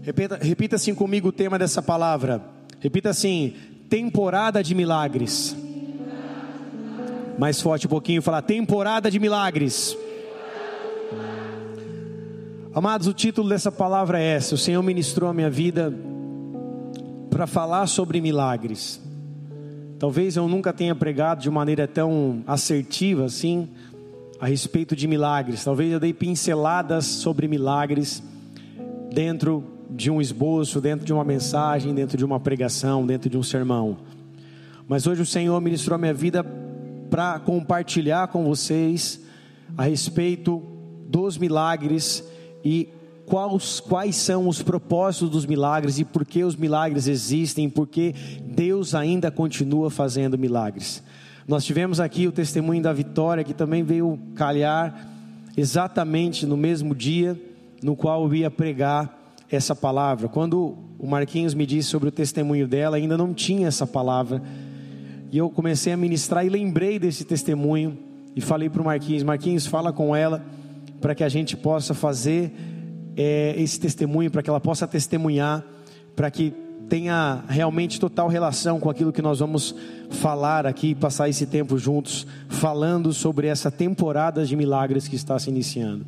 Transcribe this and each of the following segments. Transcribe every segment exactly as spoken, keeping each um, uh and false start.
Repita, repita assim comigo o tema dessa palavra. Repita assim: temporada de milagres. Mais forte um pouquinho, falar temporada de milagres. Amados, o título dessa palavra é esse. O Senhor ministrou a minha vida para falar sobre milagres. Talvez eu nunca tenha pregado de maneira tão assertiva assim a respeito de milagres. Talvez eu dei pinceladas sobre milagres dentro de um esboço, dentro de uma mensagem, dentro de uma pregação, dentro de um sermão. Mas hoje o Senhor ministrou a minha vida para compartilhar com vocês a respeito dos milagres e quais, quais são os propósitos dos milagres e por que os milagres existem, por que Deus ainda continua fazendo milagres. Nós tivemos aqui o testemunho da Vitória, que também veio calhar exatamente no mesmo dia no qual eu ia pregar essa palavra. Quando o Marquinhos me disse sobre o testemunho dela, ainda não tinha essa palavra, e eu comecei a ministrar e lembrei desse testemunho, e falei para o Marquinhos: Marquinhos, fala com ela, para que a gente possa fazer é, esse testemunho, para que ela possa testemunhar, para que tenha realmente total relação com aquilo que nós vamos falar aqui, passar esse tempo juntos, falando sobre essa temporada de milagres que está se iniciando.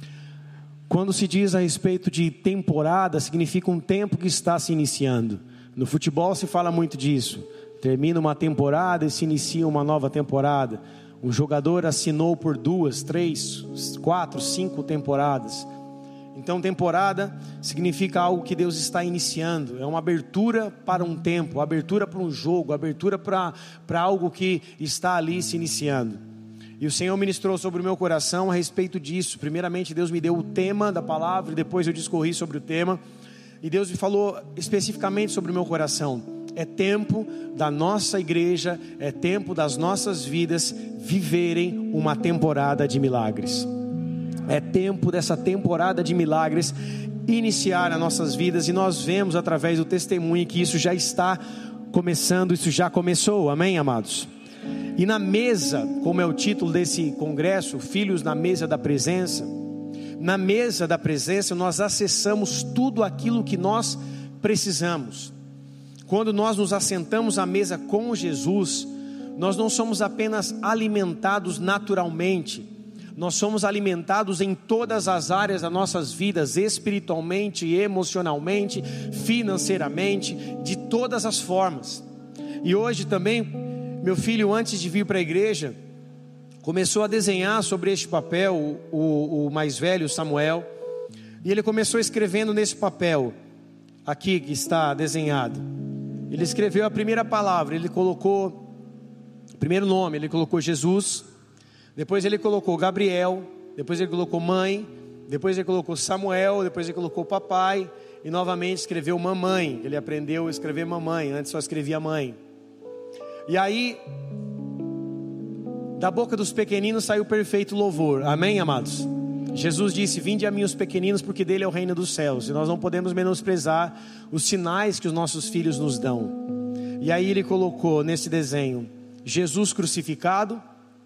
Quando se diz a respeito de temporada, significa um tempo que está se iniciando. No futebol se fala muito disso. Termina uma temporada e se inicia uma nova temporada. Um jogador assinou por duas, três, quatro, cinco temporadas. Então temporada significa algo que Deus está iniciando. É uma abertura para um tempo, abertura para um jogo, abertura para, para algo que está ali se iniciando. E o Senhor ministrou sobre o meu coração a respeito disso. Primeiramente Deus me deu o tema da palavra, e depois eu discorri sobre o tema. E Deus me falou especificamente sobre o meu coração. É tempo da nossa igreja, é tempo das nossas vidas viverem uma temporada de milagres. É tempo dessa temporada de milagres iniciar as nossas vidas. E nós vemos através do testemunho que isso já está começando, isso já começou, amém, amados? E na mesa, como é o título desse congresso, Filhos na Mesa da Presença, na mesa da presença nós acessamos tudo aquilo que nós precisamos. Quando nós nos assentamos à mesa com Jesus, nós não somos apenas alimentados naturalmente, nós somos alimentados em todas as áreas das nossas vidas, espiritualmente, emocionalmente, financeiramente, de todas as formas. E hoje também, meu filho, antes de vir para a igreja, começou a desenhar sobre este papel, o, o mais velho, Samuel, e ele começou escrevendo nesse papel, aqui que está desenhado. Ele escreveu a primeira palavra, ele colocou o primeiro nome, ele colocou Jesus, depois ele colocou Gabriel, depois ele colocou mãe, depois ele colocou Samuel, depois ele colocou papai, e novamente escreveu mamãe. Ele aprendeu a escrever mamãe, antes só escrevia mãe. E aí, da boca dos pequeninos saiu perfeito louvor, amém, amados? Jesus disse: vinde a mim os pequeninos, porque dele é o reino dos céus. E nós não podemos menosprezar os sinais que os nossos filhos nos dão. E aí ele colocou nesse desenho Jesus crucificado,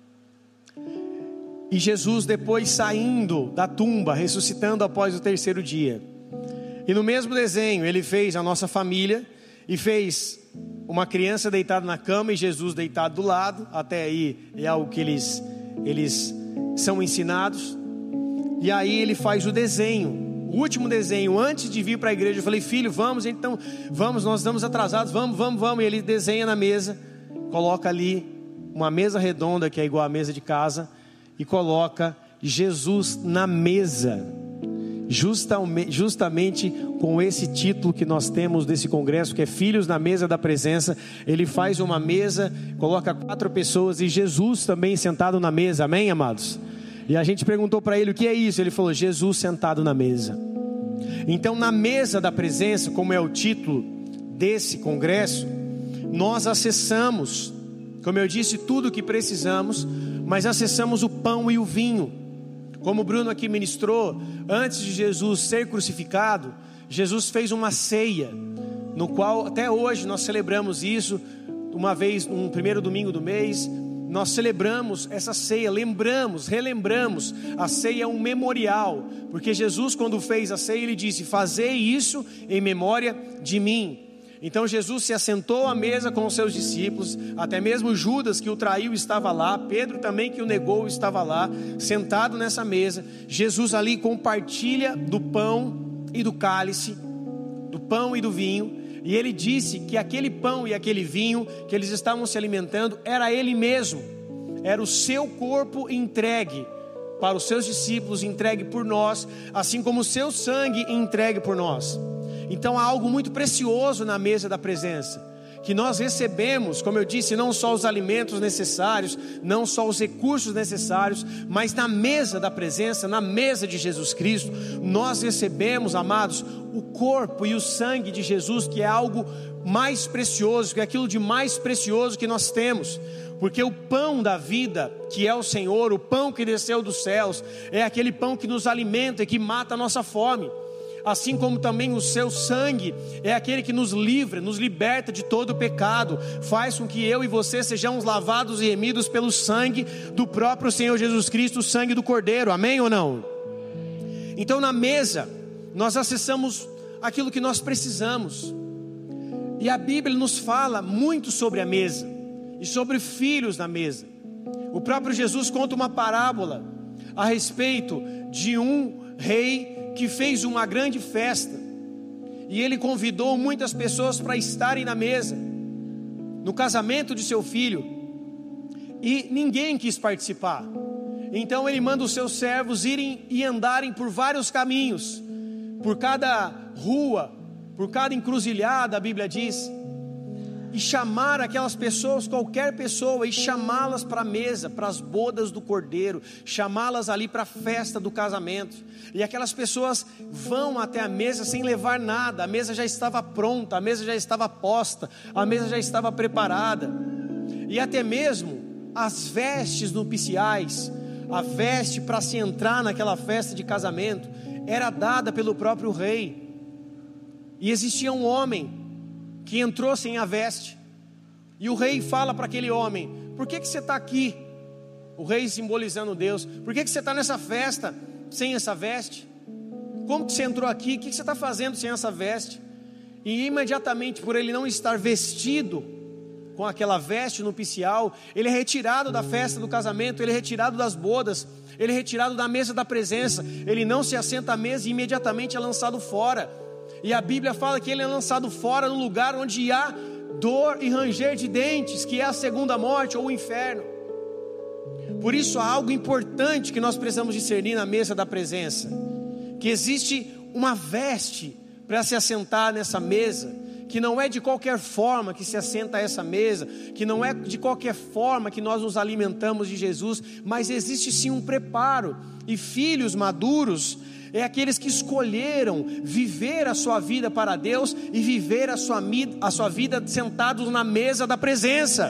e Jesus depois saindo da tumba, ressuscitando após o terceiro dia. E no mesmo desenho ele fez a nossa família, e fez uma criança deitada na cama e Jesus deitado do lado. Até aí é algo que eles, eles são ensinados. E aí ele faz o desenho, o último desenho, antes de vir para a igreja. Eu falei: filho, vamos, então, vamos, nós estamos atrasados, vamos, vamos, vamos. E ele desenha na mesa, coloca ali uma mesa redonda, que é igual à mesa de casa, e coloca Jesus na mesa, justamente, justamente com esse título que nós temos desse congresso, que é Filhos na Mesa da Presença. Ele faz uma mesa, coloca quatro pessoas e Jesus também sentado na mesa, amém, amados? E a gente perguntou para ele: o que é isso? Ele falou: Jesus sentado na mesa. Então, na mesa da presença, como é o título desse congresso, nós acessamos, como eu disse, tudo o que precisamos, mas acessamos o pão e o vinho. Como o Bruno aqui ministrou, antes de Jesus ser crucificado, Jesus fez uma ceia, no qual até hoje nós celebramos isso, uma vez, no primeiro domingo do mês. nós celebramos essa ceia, lembramos, relembramos. A ceia é um memorial, porque Jesus, quando fez a ceia, ele disse: fazei isso em memória de mim. Então Jesus se assentou à mesa com os seus discípulos, até mesmo Judas, que o traiu, estava lá, Pedro também, que o negou, estava lá, sentado nessa mesa. Jesus ali compartilha do pão e do cálice, do pão e do vinho, e ele disse que aquele pão e aquele vinho que eles estavam se alimentando era ele mesmo, era o seu corpo entregue para os seus discípulos, entregue por nós, assim como o seu sangue entregue por nós. Então há algo muito precioso na mesa da presença, que nós recebemos, como eu disse, não só os alimentos necessários, não só os recursos necessários, mas na mesa da presença, na mesa de Jesus Cristo, nós recebemos, amados, o corpo e o sangue de Jesus, que é algo mais precioso, que é aquilo de mais precioso que nós temos. Porque o pão da vida, que é o Senhor, o pão que desceu dos céus, é aquele pão que nos alimenta e que mata a nossa fome. Assim como também o seu sangue é aquele que nos livra, nos liberta de todo o pecado, faz com que eu e você sejamos lavados e remidos pelo sangue do próprio Senhor Jesus Cristo, o sangue do Cordeiro, amém ou não? Então na mesa, nós acessamos aquilo que nós precisamos, e a Bíblia nos fala muito sobre a mesa, e sobre filhos na mesa. O próprio Jesus conta uma parábola a respeito de um rei que fez uma grande festa, e ele convidou muitas pessoas para estarem na mesa, no casamento de seu filho, e ninguém quis participar. Então ele manda os seus servos irem e andarem por vários caminhos, por cada rua, por cada encruzilhada, a Bíblia diz, e chamar aquelas pessoas, qualquer pessoa, e chamá-las para a mesa, para as bodas do Cordeiro, chamá-las ali para a festa do casamento. E aquelas pessoas vão até a mesa sem levar nada, a mesa já estava pronta, a mesa já estava posta, a mesa já estava preparada, e até mesmo as vestes nupciais, a veste para se entrar naquela festa de casamento, era dada pelo próprio rei. E existia um homem que entrou sem a veste, e o rei fala para aquele homem: por que que você está aqui? O rei simbolizando Deus: por que que você está nessa festa sem essa veste? Como que você entrou aqui? O que que você está fazendo sem essa veste? E imediatamente, por ele não estar vestido com aquela veste nupcial, ele é retirado da festa do casamento, ele é retirado das bodas, ele é retirado da mesa da presença, ele não se assenta à mesa e imediatamente é lançado fora. E a Bíblia fala que ele é lançado fora no lugar onde há dor e ranger de dentes, que é a segunda morte ou o inferno. Por isso há algo importante que nós precisamos discernir na mesa da presença, que existe uma veste para se assentar nessa mesa, que não é de qualquer forma que se assenta a essa mesa, que não é de qualquer forma que nós nos alimentamos de Jesus, mas existe sim um preparo. E filhos maduros é aqueles que escolheram viver a sua vida para Deus e viver a sua, a sua vida sentados na mesa da presença.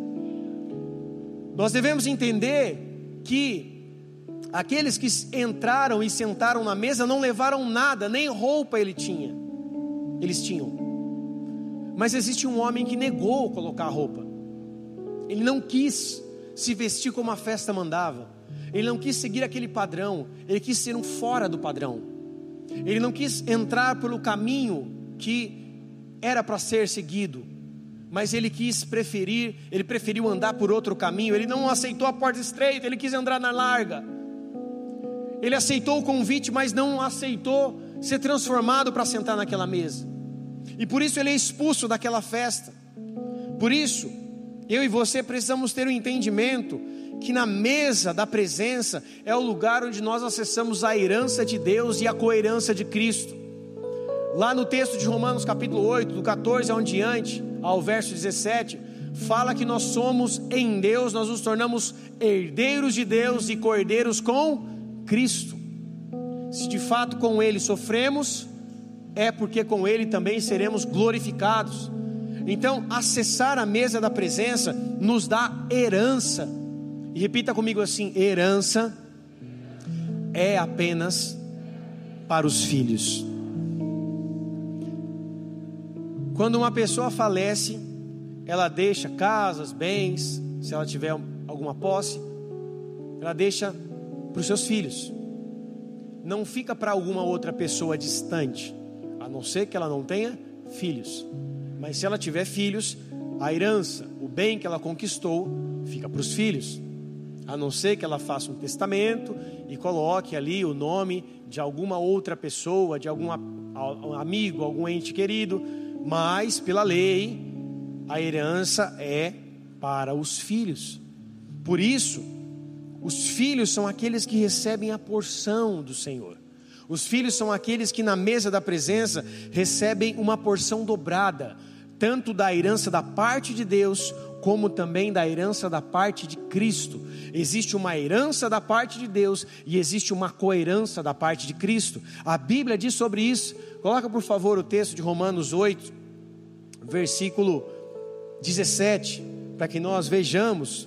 Nós devemos entender que aqueles que entraram e sentaram na mesa não levaram nada, nem roupa ele tinha, eles tinham. Mas existe um homem que negou colocar roupa. Ele não quis se vestir como a festa mandava. Ele não quis seguir aquele padrão, ele quis ser um fora do padrão. Ele não quis entrar pelo caminho que era para ser seguido, mas ele quis preferir, ele preferiu andar por outro caminho. Ele não aceitou a porta estreita, ele quis entrar na larga. Ele aceitou o convite, mas não aceitou ser transformado para sentar naquela mesa. E por isso ele é expulso daquela festa. Por isso, eu e você precisamos ter o entendimento que na mesa da presença é o lugar onde nós acessamos a herança de Deus e a coerência de Cristo. Lá no texto de Romanos capítulo oito, do catorze ao diante, ao verso dezessete, fala que nós somos em Deus, nós nos tornamos herdeiros de Deus e cordeiros com Cristo. Se de fato com Ele sofremos, é porque com Ele também seremos glorificados. Então acessar a mesa da presença nos dá herança. E repita comigo assim: herança é apenas para os filhos. Quando uma pessoa falece, ela deixa casas, bens, se ela tiver alguma alguma posse, ela deixa para os seus filhos. Não fica para alguma outra pessoa distante, a não ser que ela não tenha filhos. Mas se ela tiver filhos, a herança, o bem que ela conquistou, fica para os filhos. A não ser que ela faça um testamento e coloque ali o nome de alguma outra pessoa, de algum amigo, algum ente querido. Mas pela lei, a herança é para os filhos. Por isso, os filhos são aqueles que recebem a porção do Senhor. Os filhos são aqueles que na mesa da presença recebem uma porção dobrada, tanto da herança da parte de Deus, como também da herança da parte de Cristo. Existe uma herança da parte de Deus e existe uma coherança da parte de Cristo. A Bíblia diz sobre isso. Coloca por favor o texto de Romanos oito, versículo dezessete, para que nós vejamos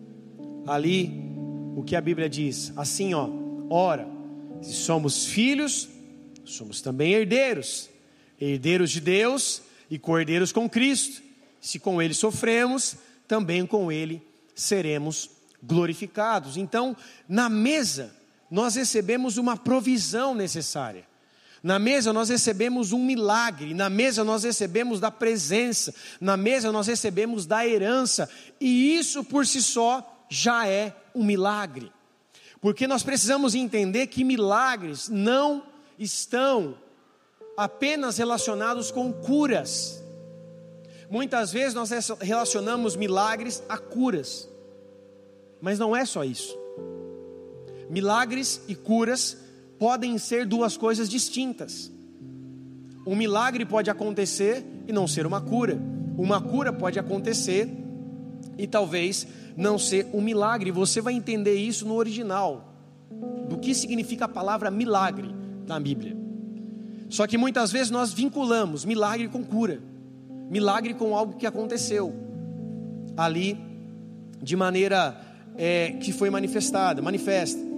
ali o que a Bíblia diz. Assim, ó, ora, se somos filhos, somos também herdeiros, herdeiros de Deus e co-herdeiros com Cristo. Se com Ele sofremos, também com Ele seremos glorificados. Então, na mesa, nós recebemos uma provisão necessária. Na mesa nós recebemos um milagre, na mesa nós recebemos da presença, na mesa nós recebemos da herança, e isso por si só já é um milagre. Porque nós precisamos entender que milagres não estão apenas relacionados com curas. Muitas vezes nós relacionamos milagres a curas, mas não é só isso. Milagres e curas podem ser duas coisas distintas. Um milagre pode acontecer e não ser uma cura. Uma cura pode acontecer e talvez não ser um milagre. Você vai entender isso no original, do que significa a palavra milagre na Bíblia. Só que muitas vezes nós vinculamos milagre com cura, milagre com algo que aconteceu ali de maneira é, que foi manifestada, manifesta.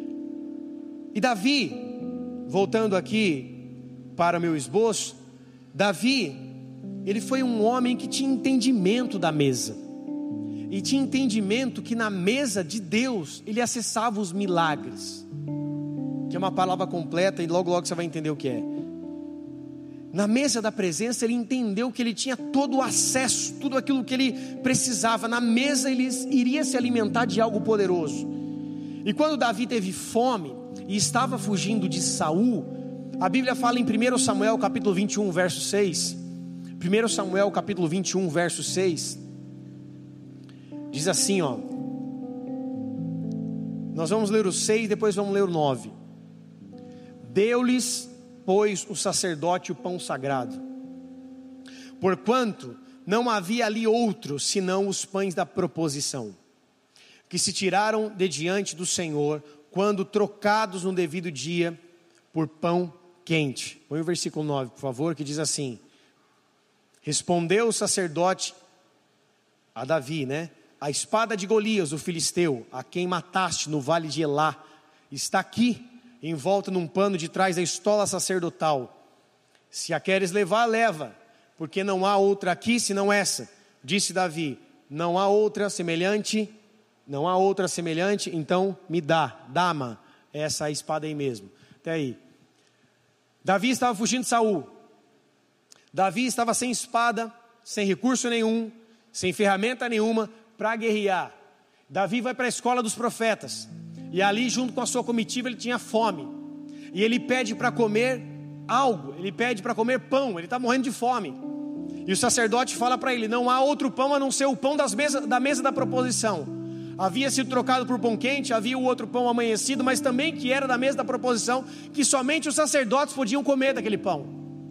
E Davi, voltando aqui para o meu esboço, Davi, ele foi um homem que tinha entendimento da mesa, e tinha entendimento que na mesa de Deus, ele acessava os milagres, que é uma palavra completa e logo logo você vai entender o que é. Na mesa da presença ele entendeu que ele tinha todo o acesso, tudo aquilo que ele precisava. Na mesa ele iria se alimentar de algo poderoso. E quando Davi teve fome e estava fugindo de Saul, a Bíblia fala em primeiro Samuel capítulo vinte e um verso seis, primeiro Samuel capítulo vinte e um verso seis, diz assim, ó, nós vamos ler o seis, depois vamos ler o nove. Deu-lhes, pois, o sacerdote o pão sagrado, porquanto não havia ali outro, senão os pães da proposição, que se tiraram de diante do Senhor, quando trocados no devido dia, por pão quente. Põe o versículo nove, por favor, que diz assim: respondeu o sacerdote a Davi, né? A espada de Golias, o filisteu, a quem mataste no vale de Elá, está aqui, envolta num pano de trás da estola sacerdotal. Se a queres levar, leva, porque não há outra aqui senão essa. Disse Davi: não há outra semelhante, não há outra semelhante, então me dá, dá-me essa espada aí mesmo. Até aí. Davi estava fugindo de Saul. Davi estava sem espada, sem recurso nenhum, sem ferramenta nenhuma para guerrear. Davi vai para a escola dos profetas, e ali junto com a sua comitiva ele tinha fome, e ele pede para comer algo, ele pede para comer pão, ele está morrendo de fome, e o sacerdote fala para ele: não há outro pão a não ser o pão das mesa, da mesa da proposição. Havia sido trocado por pão quente, havia o outro pão amanhecido, mas também que era da mesa da proposição, que somente os sacerdotes podiam comer daquele pão.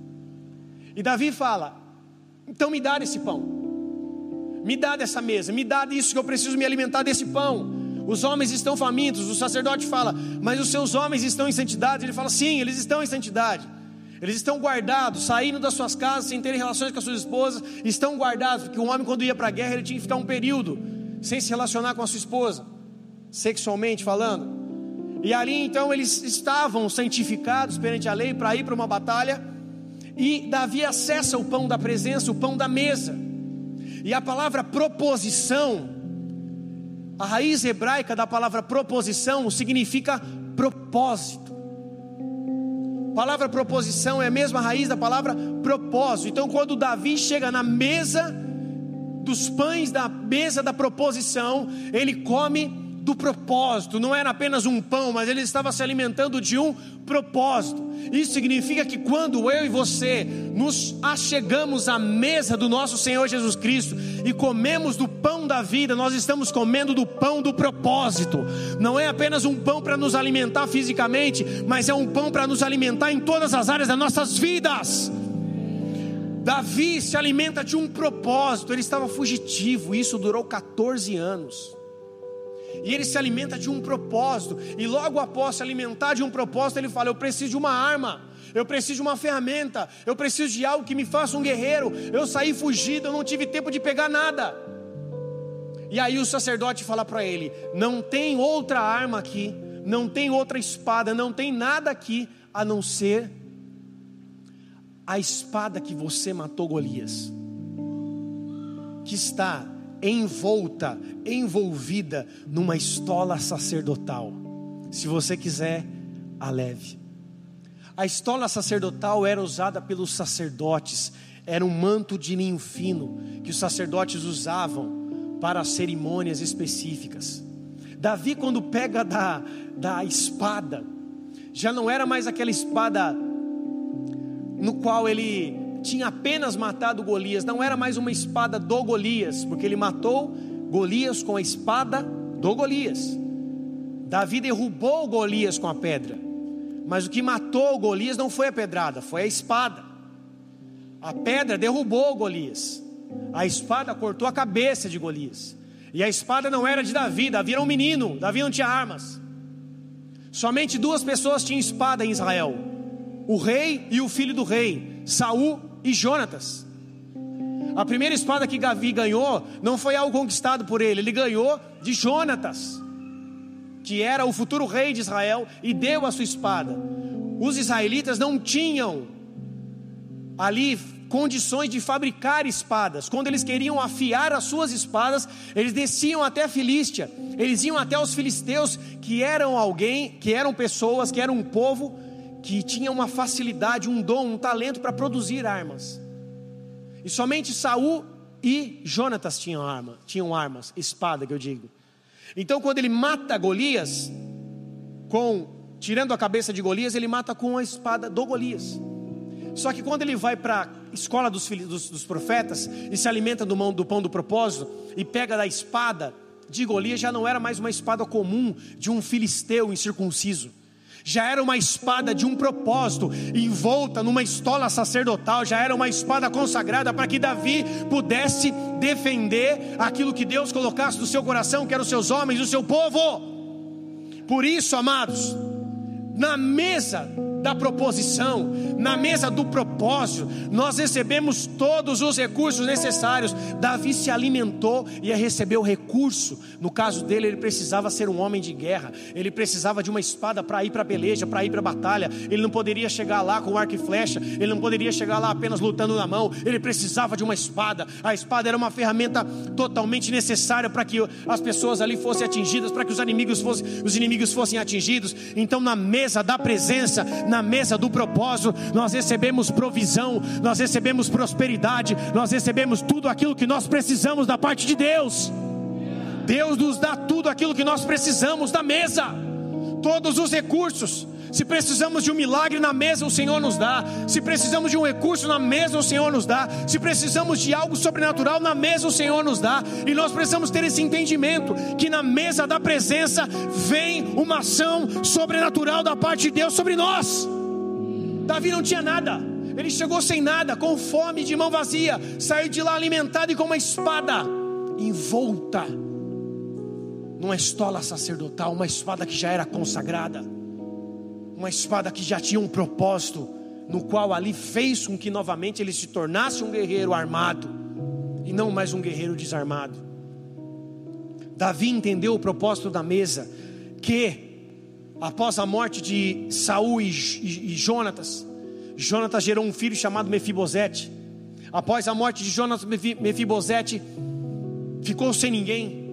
E Davi fala: então me dá desse pão, me dá dessa mesa, me dá disso que eu preciso me alimentar desse pão. Os homens estão famintos. O sacerdote fala: mas os seus homens estão em santidade? Ele fala: sim, eles estão em santidade. Eles estão guardados, saindo das suas casas sem terem relações com as suas esposas. Estão guardados, porque um homem quando ia para a guerra ele tinha que ficar um período sem se relacionar com a sua esposa, sexualmente falando. E ali então eles estavam santificados perante a lei para ir para uma batalha. E Davi acessa o pão da presença, o pão da mesa. E a palavra proposição, A raiz hebraica da palavra proposição significa propósito. A palavra proposição é a mesma raiz da palavra propósito. Então quando Davi chega na mesa dos pães, da mesa da proposição, ele come do propósito. Não era apenas um pão, mas ele estava se alimentando de um propósito. Isso significa que quando eu e você nos achegamos à mesa do nosso Senhor Jesus Cristo e comemos do pão da vida, nós estamos comendo do pão do propósito. Não é apenas um pão para nos alimentar fisicamente, mas é um pão para nos alimentar em todas as áreas das nossas vidas. Davi se alimenta de um propósito. Ele estava fugitivo, isso durou quatorze anos. E ele se alimenta de um propósito. E logo após se alimentar de um propósito, ele fala: eu preciso de uma arma, eu preciso de uma ferramenta, eu preciso de algo que me faça um guerreiro. Eu saí fugido, eu não tive tempo de pegar nada. E aí o sacerdote fala para ele: não tem outra arma aqui, não tem outra espada, não tem nada aqui a não ser a espada que você matou Golias, que está envolta, envolvida numa estola sacerdotal. Se você quiser, a leve. A estola sacerdotal era usada pelos sacerdotes. Era um manto de linho fino que os sacerdotes usavam para cerimônias específicas. Davi, quando pega da, da espada, já não era mais aquela espada no qual ele tinha apenas matado Golias. Não era mais uma espada do Golias, porque ele matou Golias com a espada do Golias. Davi derrubou Golias com a pedra, mas o que matou Golias não foi a pedrada, foi a espada. A pedra derrubou Golias, a espada cortou a cabeça de Golias. E a espada não era de Davi, Davi era um menino, Davi não tinha armas. Somente duas pessoas tinham espada em Israel: o rei e o filho do rei, Saul e Jonatas. A primeira espada que Davi ganhou não foi algo conquistado por ele, ele ganhou de Jonatas, que era o futuro rei de Israel, e deu a sua espada. Os israelitas não tinham ali condições de fabricar espadas. Quando eles queriam afiar as suas espadas, eles desciam até a Filístia, eles iam até os filisteus, que eram alguém, que eram pessoas, que eram um povo que tinha uma facilidade, um dom, um talento para produzir armas. E somente Saul e Jonatas tinham arma, tinham armas, espada que eu digo. Então quando ele mata Golias, com, tirando a cabeça de Golias, ele mata com a espada do Golias. Só que quando ele vai para a escola dos, dos, dos profetas e se alimenta do, mão, do pão do propósito e pega da espada de Golias, já não era mais uma espada comum de um filisteu incircunciso. Já era uma espada de um propósito, envolta numa estola sacerdotal. Já era uma espada consagrada para que Davi pudesse defender aquilo que Deus colocasse no seu coração, que eram os seus homens, o seu povo. Por isso, amados, na mesa da proposição, na mesa do propósito, nós recebemos todos os recursos necessários. Davi se alimentou e recebeu recurso. No caso dele, ele precisava ser um homem de guerra, ele precisava de uma espada para ir para a peleja, para ir para a batalha. Ele não poderia chegar lá com arco e flecha, ele não poderia chegar lá apenas lutando na mão, ele precisava de uma espada. A espada era uma ferramenta totalmente necessária para que as pessoas ali fossem atingidas, para que os inimigos fossem, os inimigos fossem atingidos. Então na mesa da presença, na mesa do propósito, nós recebemos provisão, nós recebemos prosperidade, nós recebemos tudo aquilo que nós precisamos da parte de Deus. Deus nos dá tudo aquilo que nós precisamos da mesa, todos os recursos. Se precisamos de um milagre, na mesa o Senhor nos dá. Se precisamos de um recurso, na mesa o Senhor nos dá. Se precisamos de algo sobrenatural, na mesa o Senhor nos dá. E nós precisamos ter esse entendimento, que na mesa da presença vem uma ação sobrenatural da parte de Deus sobre nós. Davi não tinha nada, ele chegou sem nada, com fome, de mão vazia, saiu de lá alimentado e com uma espada envolta numa estola sacerdotal, uma espada que já era consagrada, uma espada que já tinha um propósito, no qual ali fez com que novamente ele se tornasse um guerreiro armado e não mais um guerreiro desarmado. Davi entendeu o propósito da mesa, que após a morte de Saul e, e, e Jonatas, Jonatas gerou um filho chamado Mefibosete. Após a morte de Jonatas, Mefibosete ficou sem ninguém,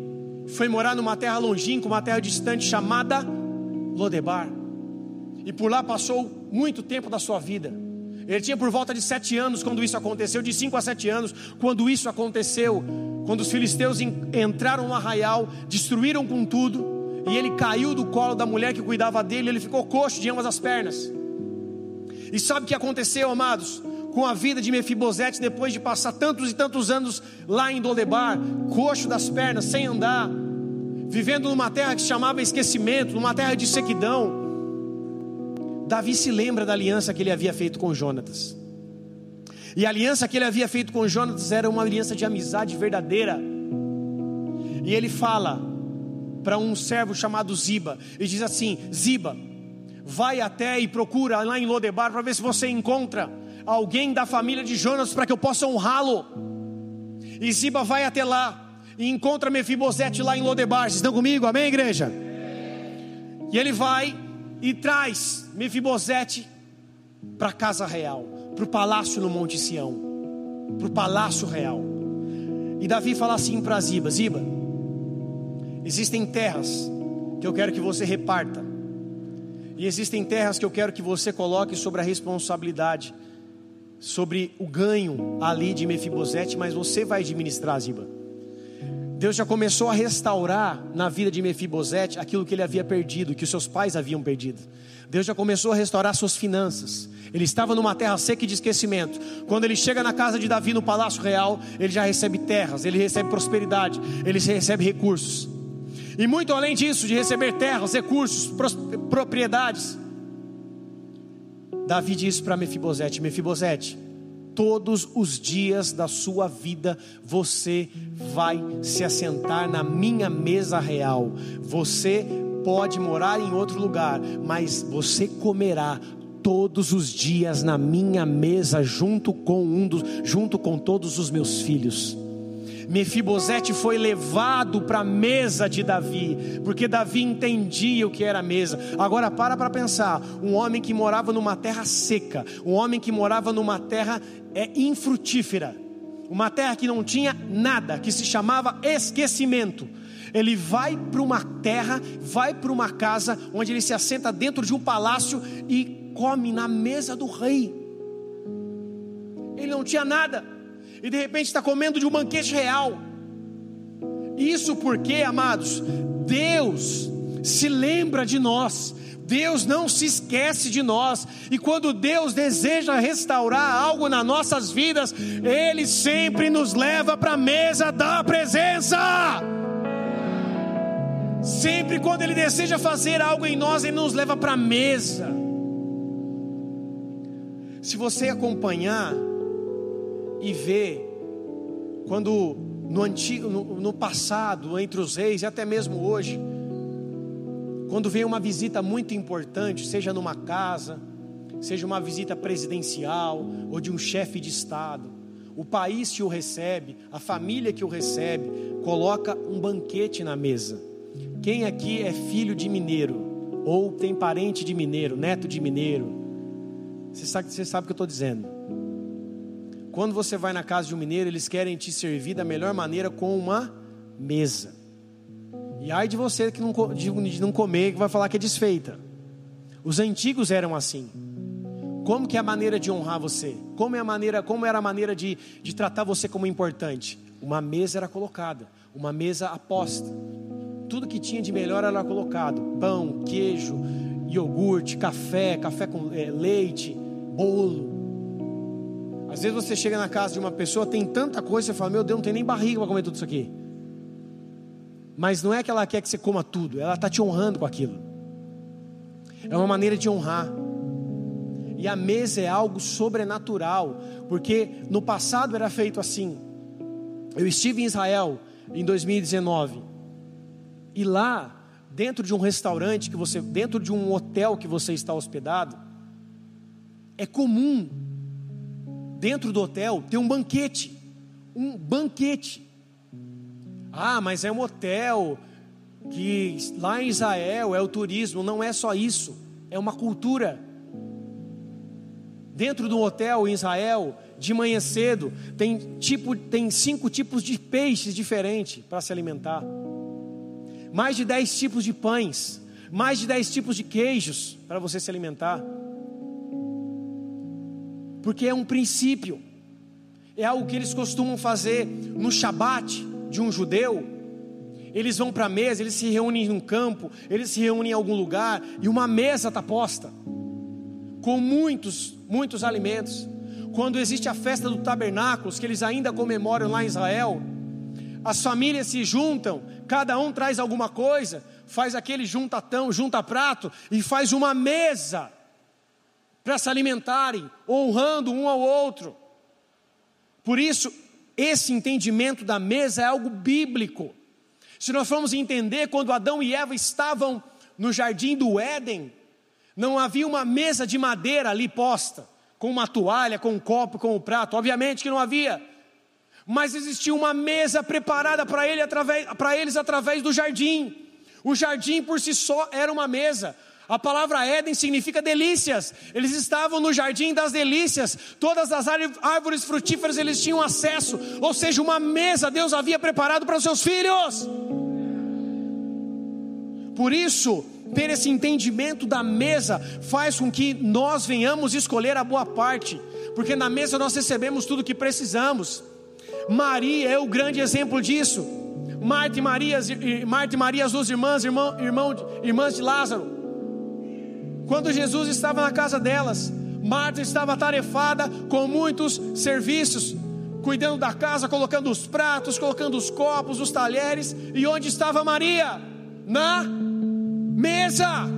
foi morar numa terra longínqua, uma terra distante chamada Lodebar. E por lá passou muito tempo da sua vida. Ele tinha por volta de sete anos quando isso aconteceu, de cinco a sete anos quando isso aconteceu, quando os filisteus entraram no arraial, destruíram com tudo, e ele caiu do colo da mulher que cuidava dele, ele ficou coxo de ambas as pernas. E sabe o que aconteceu, amados, com a vida de Mefibosete, depois de passar tantos e tantos anos lá em Lodebar, coxo das pernas, sem andar, vivendo numa terra que se chamava esquecimento, numa terra de sequidão? Davi se lembra da aliança que ele havia feito com Jonatas. E a aliança que ele havia feito com Jonatas era uma aliança de amizade verdadeira. E ele fala para um servo chamado Ziba, e diz assim: Ziba, vai até e procura lá em Lodebar para ver se você encontra alguém da família de Jonatas, para que eu possa honrá-lo. E Ziba vai até lá e encontra Mefibosete lá em Lodebar. Vocês estão comigo? Amém, igreja? E ele vai e traz Mefibosete para a casa real, para o palácio no Monte Sião, para o palácio real. E Davi fala assim para Ziba: Ziba, existem terras que eu quero que você reparta, e existem terras que eu quero que você coloque sobre a responsabilidade, sobre o ganho ali de Mefibosete, mas você vai administrar, Ziba. Deus já começou a restaurar na vida de Mefibosete aquilo que ele havia perdido, que os seus pais haviam perdido. Deus já começou a restaurar suas finanças. Ele estava numa terra seca e de esquecimento. Quando ele chega na casa de Davi, no palácio real, ele já recebe terras, ele recebe prosperidade, ele recebe recursos. E muito além disso, de receber terras, recursos, propriedades, Davi diz para Mefibosete: Mefibosete, todos os dias da sua vida você vai se assentar na minha mesa real. Você pode morar em outro lugar, mas você comerá todos os dias na minha mesa, junto com um dos, junto com todos os meus filhos. Mefibosete foi levado para a mesa de Davi, porque Davi entendia o que era a mesa. Agora para para pensar, um homem que morava numa terra seca, um homem que morava numa terra é, infrutífera, uma terra que não tinha nada, que se chamava esquecimento. Ele vai para uma terra, vai para uma casa, onde ele se assenta dentro de um palácio e come na mesa do rei. Ele não tinha nada, e de repente está comendo de um banquete real. Isso porque, amados, Deus se lembra de nós, Deus não se esquece de nós. E quando Deus deseja restaurar algo nas nossas vidas, Ele sempre nos leva para a mesa da presença. Sempre quando Ele deseja fazer algo em nós, Ele nos leva para a mesa. Se você acompanhar e ver, quando no, antigo, no, no passado, entre os reis e até mesmo hoje, quando vem uma visita muito importante, seja numa casa, seja uma visita presidencial ou de um chefe de estado, o país que o recebe, a família que o recebe, coloca um banquete na mesa. Quem aqui é filho de mineiro, ou tem parente de mineiro, neto de mineiro, você sabe, você sabe o que eu estou dizendo. Quando você vai na casa de um mineiro, eles querem te servir da melhor maneira, com uma mesa. E ai de você que não, de não comer, que vai falar que é desfeita. Os antigos eram assim. Como que é a maneira de honrar você? Como, é a maneira, como era a maneira de, de tratar você como importante? Uma mesa era colocada, uma mesa aposta. Tudo que tinha de melhor era colocado: pão, queijo, iogurte, café, café com é, leite, bolo. Às vezes você chega na casa de uma pessoa, tem tanta coisa, você fala: meu Deus, não tem nem barriga para comer tudo isso aqui. Mas não é que ela quer que você coma tudo, ela está te honrando com aquilo. É uma maneira de honrar. E a mesa é algo sobrenatural, porque no passado era feito assim. Eu estive em Israel em dois mil e dezenove, e lá, dentro de um restaurante que você, dentro de um hotel que você está hospedado, é comum dentro do hotel ter um banquete. Um banquete. Ah, mas é um hotel que lá em Israel é o turismo. Não é só isso, é uma cultura. Dentro do hotel em Israel, de manhã cedo, tem, tipo, tem cinco tipos de peixes diferentes para se alimentar. mais de dez tipos de pães, mais de dez tipos de queijos para você se alimentar. Porque é um princípio, é algo que eles costumam fazer no Shabat de um judeu. Eles vão para a mesa, eles se reúnem em um campo, eles se reúnem em algum lugar, e uma mesa está posta, com muitos, muitos alimentos. Quando existe a festa do tabernáculos, que eles ainda comemoram lá em Israel, as famílias se juntam, cada um traz alguma coisa, faz aquele juntatão, junta prato, e faz uma mesa, para se alimentarem, honrando um ao outro. Por isso, esse entendimento da mesa é algo bíblico. Se nós formos entender, quando Adão e Eva estavam no jardim do Éden, não havia uma mesa de madeira ali posta, com uma toalha, com um copo, com um prato, obviamente que não havia, mas existia uma mesa preparada para ele, através, para eles através do jardim. O jardim por si só era uma mesa. A palavra Éden significa delícias. Eles estavam no jardim das delícias. Todas as árvores frutíferas eles tinham acesso. Ou seja, uma mesa Deus havia preparado para os seus filhos. Por isso, ter esse entendimento da mesa faz com que nós venhamos escolher a boa parte, porque na mesa nós recebemos tudo o que precisamos. Maria é o grande exemplo disso. Marta e Maria, Marta e Maria, as duas irmãs, irmão, irmão, irmãs de Lázaro. Quando Jesus estava na casa delas, Marta estava atarefada com muitos serviços, cuidando da casa, colocando os pratos, colocando os copos, os talheres. E onde estava Maria? Na mesa.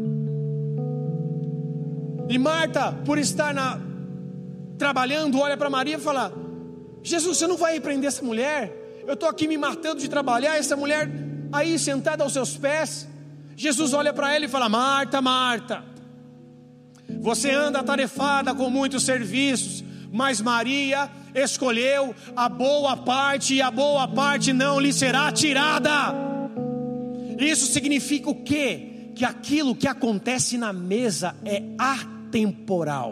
E Marta, por estar na, trabalhando, olha para Maria e fala: Jesus, você não vai repreender essa mulher? Eu estou aqui me matando de trabalhar, essa mulher aí sentada aos seus pés. Jesus olha para ela e fala: Marta, Marta, você anda atarefada com muitos serviços, mas Maria escolheu a boa parte, e a boa parte não lhe será tirada. Isso significa o quê? Que aquilo que acontece na mesa é atemporal,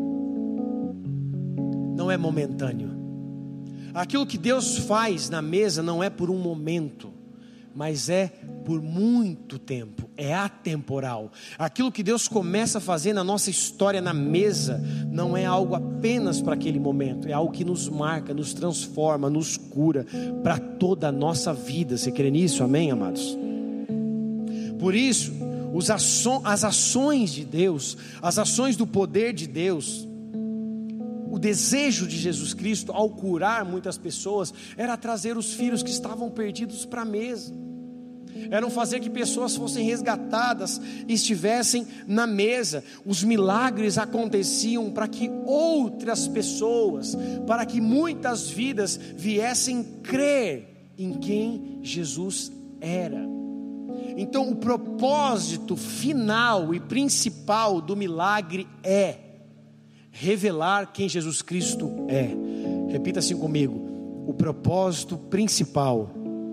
não é momentâneo. Aquilo que Deus faz na mesa não é por um momento, mas é por muito tempo, é atemporal. Aquilo que Deus começa a fazer na nossa história na mesa, não é algo apenas para aquele momento, é algo que nos marca, nos transforma, nos cura, para toda a nossa vida. Você crê nisso? Amém, amados? Por isso, os aço- as ações de Deus, as ações do poder de Deus, o desejo de Jesus Cristo ao curar muitas pessoas, era trazer os filhos que estavam perdidos para a mesa, eram fazer que pessoas fossem resgatadas e estivessem na mesa. Os milagres aconteciam para que outras pessoas, para que muitas vidas viessem crer em quem Jesus era. Então o propósito final e principal do milagre é revelar quem Jesus Cristo é. Repita assim comigo: o propósito principal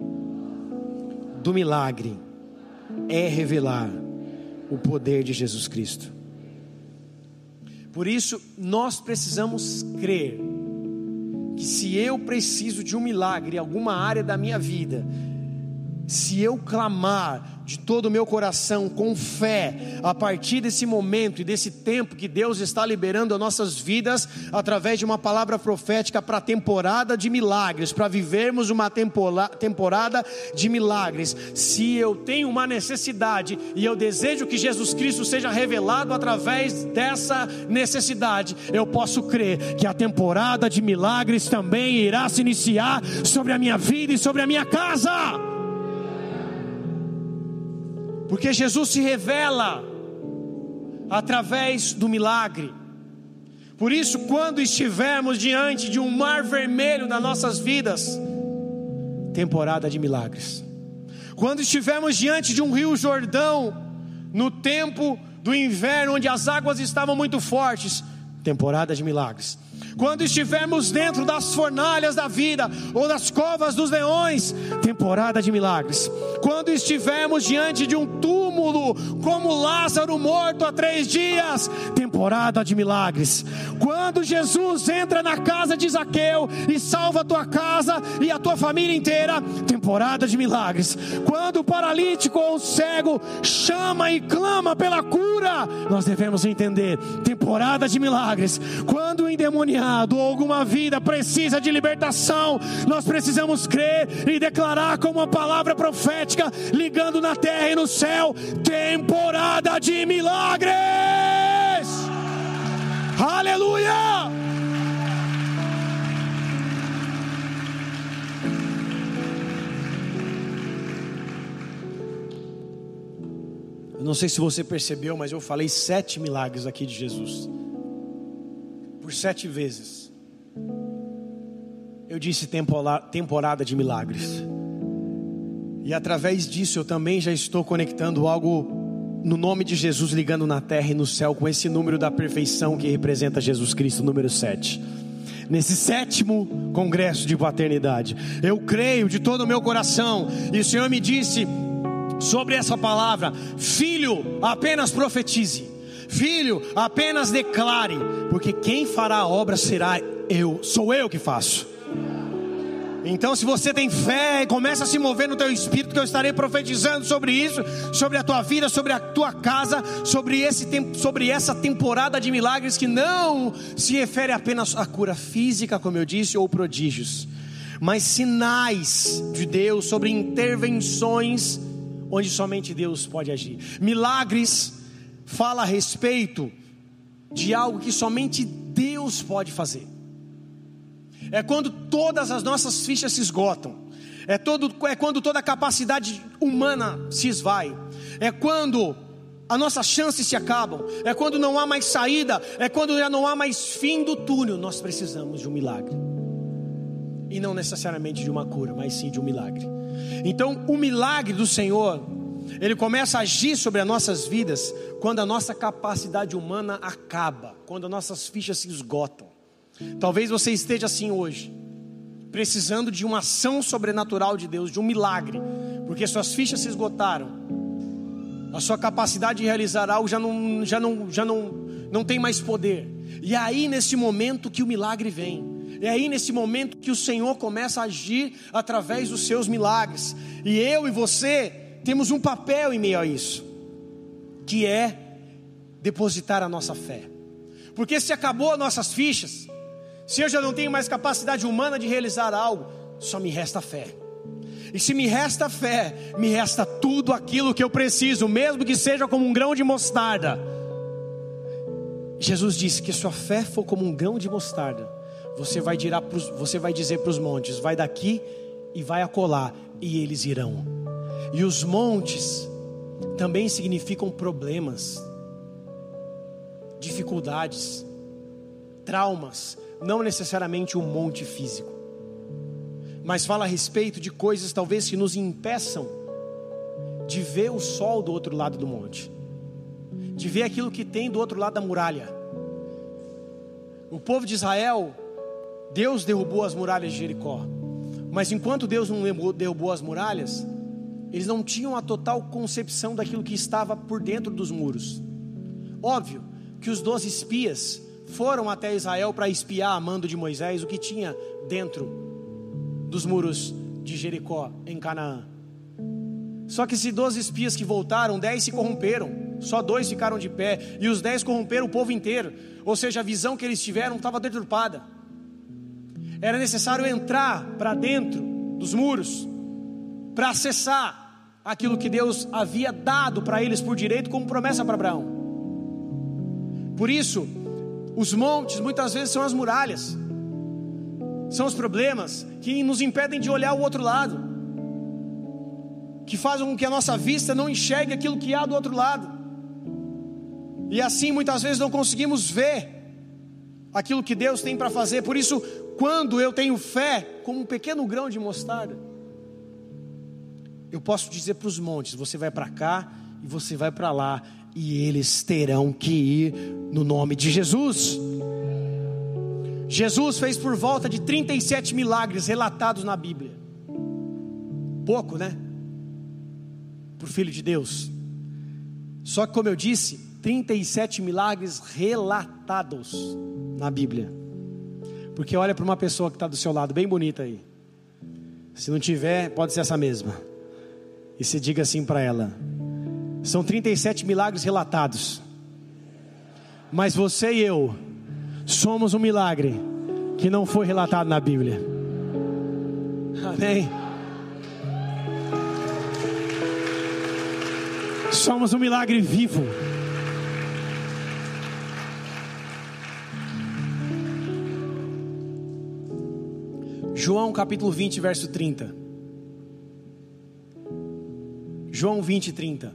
do milagre é revelar o poder de Jesus Cristo. Por isso nós precisamos crer que se eu preciso de um milagre em alguma área da minha vida, se eu clamar de todo o meu coração, com fé, a partir desse momento e desse tempo que Deus está liberando as nossas vidas, através de uma palavra profética para a temporada de milagres, para vivermos uma temporada de milagres. Se eu tenho uma necessidade e eu desejo que Jesus Cristo seja revelado através dessa necessidade, eu posso crer que a temporada de milagres também irá se iniciar sobre a minha vida e sobre a minha casa. Porque Jesus se revela através do milagre. Por isso, quando estivermos diante de um mar vermelho das nossas vidas, temporada de milagres. Quando estivermos diante de um rio Jordão, no tempo do inverno, onde as águas estavam muito fortes, temporada de milagres. Quando estivermos dentro das fornalhas da vida, ou das covas dos leões, temporada de milagres. Quando estivermos diante de um túmulo túmulo, como Lázaro morto há três dias. Temporada de milagres. Quando Jesus entra na casa de Zaqueu e salva a tua casa e a tua família inteira, temporada de milagres. Quando o paralítico ou o cego chama e clama pela cura, nós devemos entender, temporada de milagres. Quando o endemoniado ou alguma vida precisa de libertação, nós precisamos crer e declarar como uma palavra profética, ligando na terra e no céu, temporada de milagres. Aleluia! Eu não sei se você percebeu, mas eu falei sete milagres aqui de Jesus. Por sete vezes eu disse temporada de milagres. E através disso eu também já estou conectando algo no nome de Jesus, ligando na terra e no céu, com esse número da perfeição que representa Jesus Cristo, número sete. Nesse sétimo congresso de paternidade, eu creio de todo o meu coração, e o Senhor me disse sobre essa palavra: filho, apenas profetize, filho, apenas declare, porque quem fará a obra será eu, sou eu que faço. Então, se você tem fé, começa a se mover no teu espírito, que eu estarei profetizando sobre isso, sobre a tua vida, sobre a tua casa, sobre, esse tempo, sobre essa temporada de milagres, que não se refere apenas à cura física, como eu disse, ou prodígios, mas sinais de Deus, sobre intervenções onde somente Deus pode agir. Milagres fala a respeito de algo que somente Deus pode fazer. É quando todas as nossas fichas se esgotam. É, todo, é quando toda a capacidade humana se esvai. É quando as nossas chances se acabam. É quando não há mais saída. É quando já não há mais fim do túnel. Nós precisamos de um milagre. E não necessariamente de uma cura, mas sim de um milagre. Então o milagre do Senhor, ele começa a agir sobre as nossas vidas quando a nossa capacidade humana acaba, quando as nossas fichas se esgotam. Talvez você esteja assim hoje, precisando de uma ação sobrenatural de Deus, de um milagre, porque suas fichas se esgotaram, a sua capacidade de realizar algo já não, já não, já não, não tem mais poder. E é aí nesse momento que o milagre vem. É aí nesse momento que o Senhor começa a agir através dos seus milagres. E eu e você temos um papel em meio a isso, que é depositar a nossa fé. Porque se acabou as nossas fichas, se eu já não tenho mais capacidade humana de realizar algo, só me resta fé. E se me resta fé, me resta tudo aquilo que eu preciso, mesmo que seja como um grão de mostarda. Jesus disse que se sua fé for como um grão de mostarda, você vai, dirá pros, você vai dizer para os montes: vai daqui e vai acolá, e eles irão. E os montes também significam problemas, dificuldades, traumas. Não necessariamente um monte físico, mas fala a respeito de coisas talvez que nos impeçam de ver o sol do outro lado do monte, de ver aquilo que tem do outro lado da muralha. O povo de Israel, Deus derrubou as muralhas de Jericó, mas enquanto Deus não derrubou as muralhas, eles não tinham a total concepção daquilo que estava por dentro dos muros. Óbvio que os doze espias foram até Israel para espiar a mando de Moisés o que tinha dentro dos muros de Jericó, em Canaã. Só que esses doze espias que voltaram, dez se corromperam, só dois ficaram de pé, e os dez corromperam o povo inteiro. Ou seja, a visão que eles tiveram estava deturpada. Era necessário entrar para dentro dos muros para acessar aquilo que Deus havia dado para eles por direito, como promessa para Abraão. Por isso, os montes muitas vezes são as muralhas, são os problemas que nos impedem de olhar o outro lado, que fazem com que a nossa vista não enxergue aquilo que há do outro lado, e assim muitas vezes não conseguimos ver aquilo que Deus tem para fazer. Por isso, quando eu tenho fé como um pequeno grão de mostarda, eu posso dizer para os montes: você vai para cá e você vai para lá, e eles terão que ir no nome de Jesus. Jesus fez por volta de trinta e sete milagres relatados na Bíblia. Pouco, né? Por filho de Deus. Só que, como eu disse, trinta e sete milagres relatados na Bíblia. Porque olha para uma pessoa que está do seu lado, bem bonita aí. Se não tiver, pode ser essa mesma. E se diga assim para ela: são trinta e sete milagres relatados, mas você e eu somos um milagre que não foi relatado na Bíblia. Amém? Somos um milagre vivo. João capítulo vinte, verso trinta. João vinte, trinta.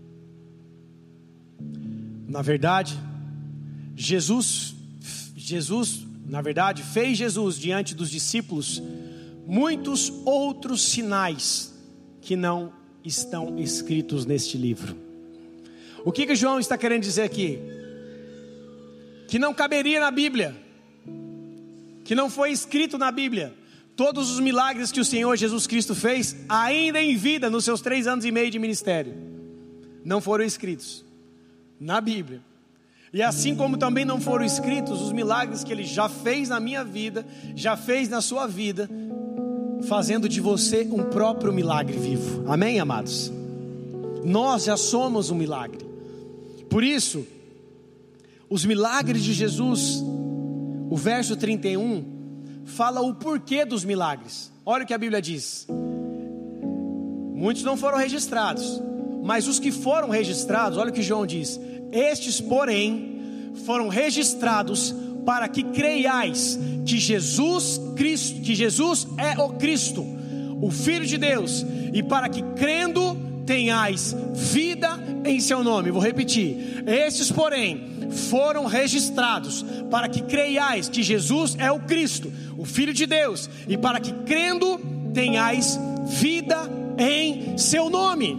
Na verdade, Jesus, Jesus, na verdade, fez Jesus diante dos discípulos muitos outros sinais que não estão escritos neste livro. O que que João está querendo dizer aqui? Que não caberia na Bíblia, que não foi escrito na Bíblia. Todos os milagres que o Senhor Jesus Cristo fez, ainda em vida, nos seus três anos e meio de ministério, não foram escritos na Bíblia. E assim como também não foram escritos os milagres que Ele já fez na minha vida, já fez na sua vida, fazendo de você um próprio milagre vivo. Amém, amados? Nós já somos um milagre. Por isso, os milagres de Jesus, o verso trinta e um, fala o porquê dos milagres. Olha o que a Bíblia diz: muitos não foram registrados, mas os que foram registrados, olha o que João diz: estes, porém, foram registrados para que creiais que Jesus Cristo, que Jesus é o Cristo, o Filho de Deus, e para que crendo tenhais vida em seu nome. Vou repetir: estes, porém, foram registrados para que creiais que Jesus é o Cristo, o Filho de Deus, e para que crendo tenhais vida em seu nome.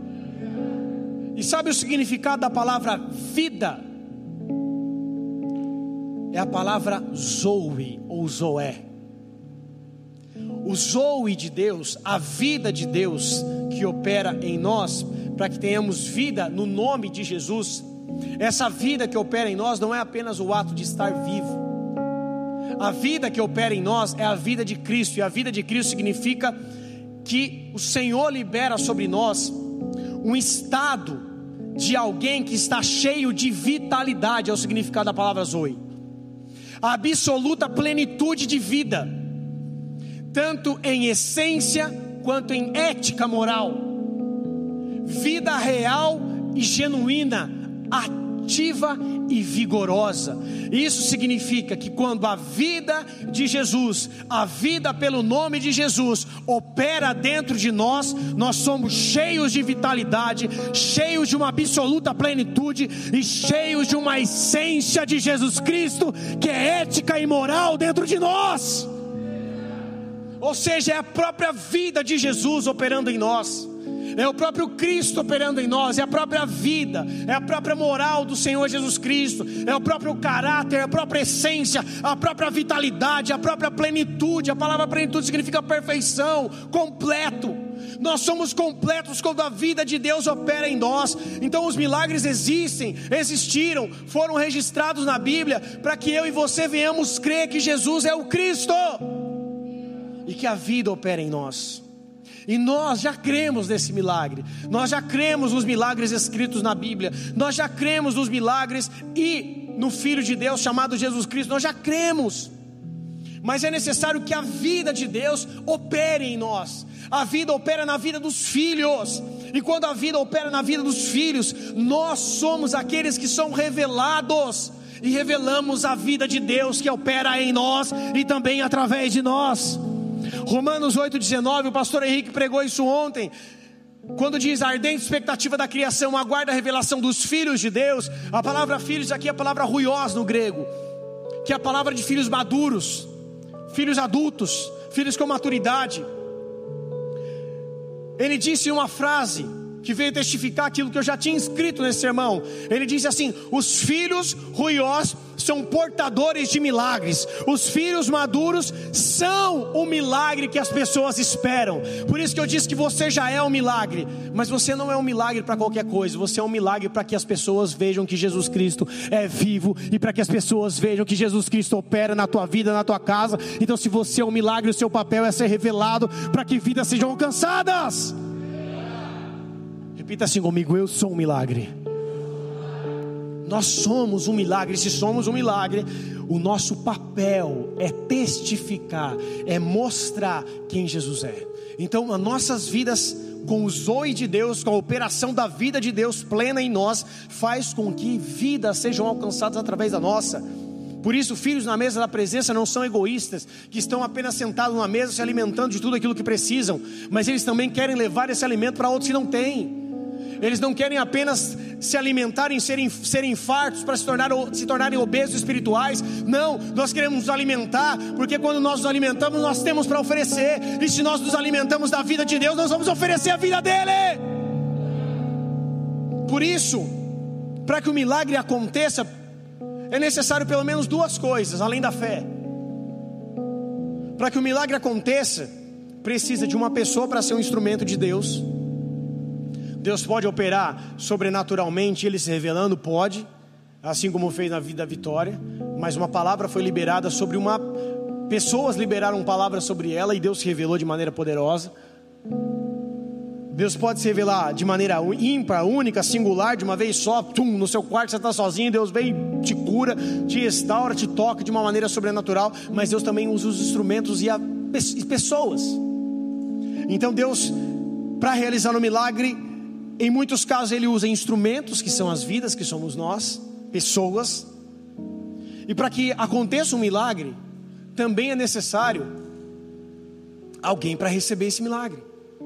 E sabe o significado da palavra vida? É a palavra Zoe ou Zoé. O Zoe de Deus, a vida de Deus que opera em nós, para que tenhamos vida no nome de Jesus. Essa vida que opera em nós não é apenas o ato de estar vivo. A vida que opera em nós é a vida de Cristo. E a vida de Cristo significa que o Senhor libera sobre nós um estado de alguém que está cheio de vitalidade. É o significado da palavra Zoe. A absoluta plenitude de vida, tanto em essência quanto em ética moral. Vida real e genuína, ativa e vigorosa. Isso significa que quando a vida de Jesus, a vida pelo nome de Jesus opera dentro de nós, nós somos cheios de vitalidade, cheios de uma absoluta plenitude e cheios de uma essência de Jesus Cristo, que é ética e moral dentro de nós. Ou seja, é a própria vida de Jesus operando em nós, é o próprio Cristo operando em nós, é a própria vida, é a própria moral do Senhor Jesus Cristo, é o próprio caráter, é a própria essência, a própria vitalidade, a própria plenitude. A palavra plenitude significa perfeição, completo. Nós somos completos quando a vida de Deus opera em nós. Então os milagres existem, existiram, foram registrados na Bíblia, para que eu e você venhamos crer que Jesus é o Cristo e que a vida opera em nós. E nós já cremos nesse milagre, nós já cremos nos milagres escritos na Bíblia, nós já cremos nos milagres e no Filho de Deus chamado Jesus Cristo, nós já cremos. Mas é necessário que a vida de Deus opere em nós. A vida opera na vida dos filhos, e quando a vida opera na vida dos filhos, nós somos aqueles que são revelados, e revelamos a vida de Deus que opera em nós e também através de nós. Romanos oito, dezenove, o pastor Henrique pregou isso ontem, quando diz: a ardente expectativa da criação aguarda a revelação dos filhos de Deus. A palavra filhos aqui é a palavra ruios no grego, que é a palavra de filhos maduros, filhos adultos, filhos com maturidade. Ele disse uma frase que veio testificar aquilo que eu já tinha escrito nesse sermão. Ele disse assim: os filhos ruiós são portadores de milagres. Os filhos maduros são o milagre que as pessoas esperam. Por isso que eu disse que você já é um milagre. Mas você não é um milagre para qualquer coisa. Você é um milagre para que as pessoas vejam que Jesus Cristo é vivo, e para que as pessoas vejam que Jesus Cristo opera na tua vida, na tua casa. Então, se você é um milagre, o seu papel é ser revelado para que vidas sejam alcançadas. Repita assim comigo: eu sou um milagre. Nós somos um milagre. Se somos um milagre, o nosso papel é testificar, é mostrar quem Jesus é. Então, as nossas vidas, com o zoe de Deus, com a operação da vida de Deus plena em nós, faz com que vidas sejam alcançadas através da nossa. Por isso, filhos na mesa da presença não são egoístas, que estão apenas sentados na mesa se alimentando de tudo aquilo que precisam, mas eles também querem levar esse alimento para outros que não têm. Eles não querem apenas se alimentarem, serem, serem fartos para se, tornar, se tornarem obesos espirituais. Não, nós queremos nos alimentar, porque quando nós nos alimentamos, nós temos para oferecer. E se nós nos alimentamos da vida de Deus, nós vamos oferecer a vida dele. Por isso, para que o milagre aconteça, é necessário pelo menos duas coisas, além da fé. Para que o milagre aconteça, precisa de uma pessoa para ser um instrumento de Deus. Deus pode operar sobrenaturalmente, Ele se revelando, pode, assim como fez na vida da Vitória. Mas uma palavra foi liberada sobre uma... pessoas liberaram palavras sobre ela, e Deus se revelou de maneira poderosa. Deus pode se revelar de maneira ímpar, única, singular, de uma vez só. Tum, no seu quarto você está sozinho, Deus vem, te cura, te restaura, te toca de uma maneira sobrenatural. Mas Deus também usa os instrumentos e, a, e pessoas. Então Deus, para realizar o milagre, em muitos casos Ele usa instrumentos, que são as vidas, que somos nós, pessoas. E para que aconteça um milagre, também é necessário alguém para receber esse milagre.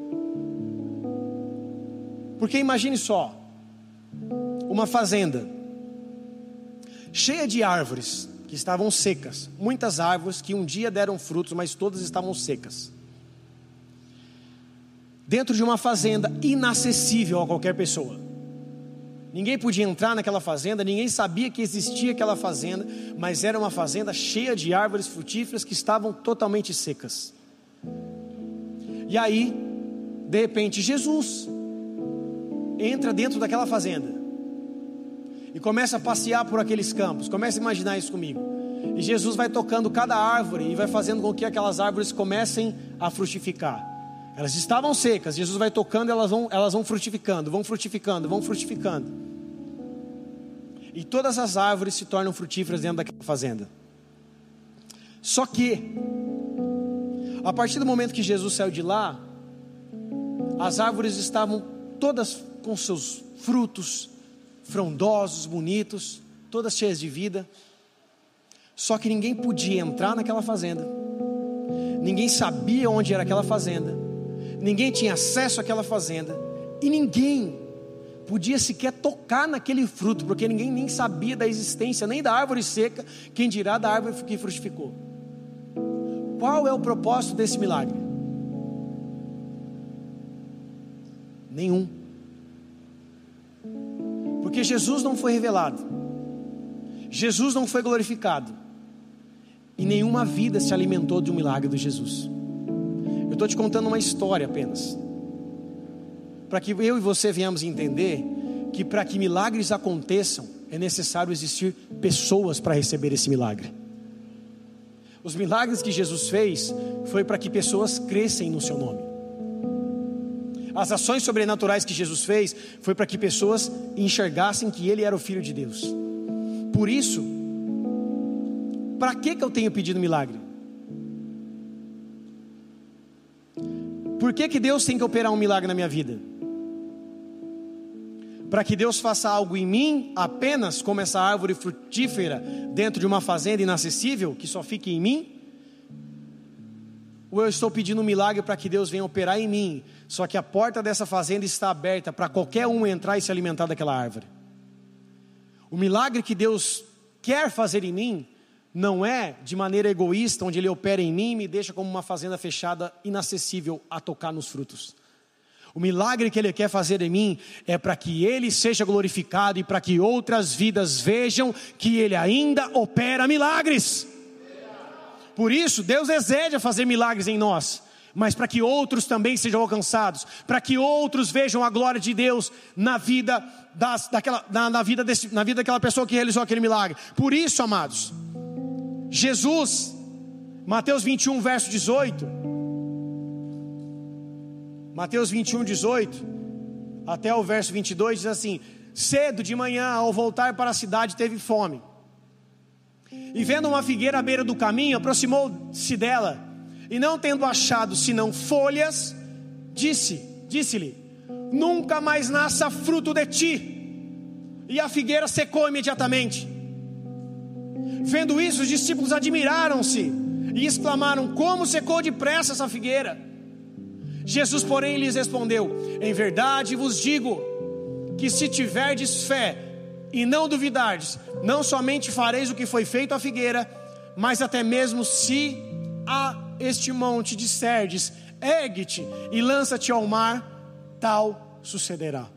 Porque imagine só, uma fazenda cheia de árvores que estavam secas. Muitas árvores que um dia deram frutos, mas todas estavam secas. Dentro de uma fazenda inacessível a qualquer pessoa. Ninguém podia entrar naquela fazenda, ninguém sabia que existia aquela fazenda, mas era uma fazenda cheia de árvores frutíferas que estavam totalmente secas. E aí, de repente, Jesus entra dentro daquela fazenda e começa a passear por aqueles campos. Começa a imaginar isso comigo. E Jesus vai tocando cada árvore e vai fazendo com que aquelas árvores comecem a frutificar. Elas estavam secas, Jesus vai tocando e elas vão, elas vão frutificando, vão frutificando, vão frutificando. E todas as árvores se tornam frutíferas dentro daquela fazenda. Só que, a partir do momento que Jesus saiu de lá, as árvores estavam todas com seus frutos frondosos, bonitos, todas cheias de vida. Só que ninguém podia entrar naquela fazenda. Ninguém sabia onde era aquela fazenda. Ninguém tinha acesso àquela fazenda. E ninguém podia sequer tocar naquele fruto, porque ninguém nem sabia da existência nem da árvore seca, quem dirá da árvore que frutificou. Qual é o propósito desse milagre? Nenhum. Porque Jesus não foi revelado, Jesus não foi glorificado, e nenhuma vida se alimentou de um milagre de Jesus. Eu estou te contando uma história apenas, para que eu e você venhamos entender que para que milagres aconteçam, é necessário existir pessoas para receber esse milagre. Os milagres que Jesus fez, foi para que pessoas crescem no seu nome. As ações sobrenaturais que Jesus fez, foi para que pessoas enxergassem que Ele era o Filho de Deus. Por isso, para que que eu tenho pedido milagre? Por que que Deus tem que operar um milagre na minha vida? Para que Deus faça algo em mim, apenas como essa árvore frutífera dentro de uma fazenda inacessível, que só fique em mim? Ou eu estou pedindo um milagre para que Deus venha operar em mim, só que a porta dessa fazenda está aberta para qualquer um entrar e se alimentar daquela árvore? O milagre que Deus quer fazer em mim, não é de maneira egoísta, onde Ele opera em mim e me deixa como uma fazenda fechada, inacessível a tocar nos frutos. O milagre que Ele quer fazer em mim é para que Ele seja glorificado e para que outras vidas vejam que Ele ainda opera milagres. Por isso, Deus deseja fazer milagres em nós, mas para que outros também sejam alcançados, para que outros vejam a glória de Deus na vida, das, daquela, na, na, vida desse, na vida daquela pessoa que realizou aquele milagre. Por isso, amados, Jesus, Mateus vinte e um, verso dezoito, Mateus vinte e um, dezoito, até o verso vinte e dois, diz assim: cedo de manhã, ao voltar para a cidade, teve fome, e vendo uma figueira à beira do caminho, aproximou-se dela, e não tendo achado senão folhas, disse, disse-lhe: nunca mais nasça fruto de ti. E a figueira secou imediatamente. Vendo isso, os discípulos admiraram-se e exclamaram: como secou depressa essa figueira? Jesus, porém, lhes respondeu: em verdade vos digo, que se tiverdes fé e não duvidardes, não somente fareis o que foi feito à figueira, mas até mesmo se a este monte disserdes: ergue-te e lança-te ao mar, tal sucederá.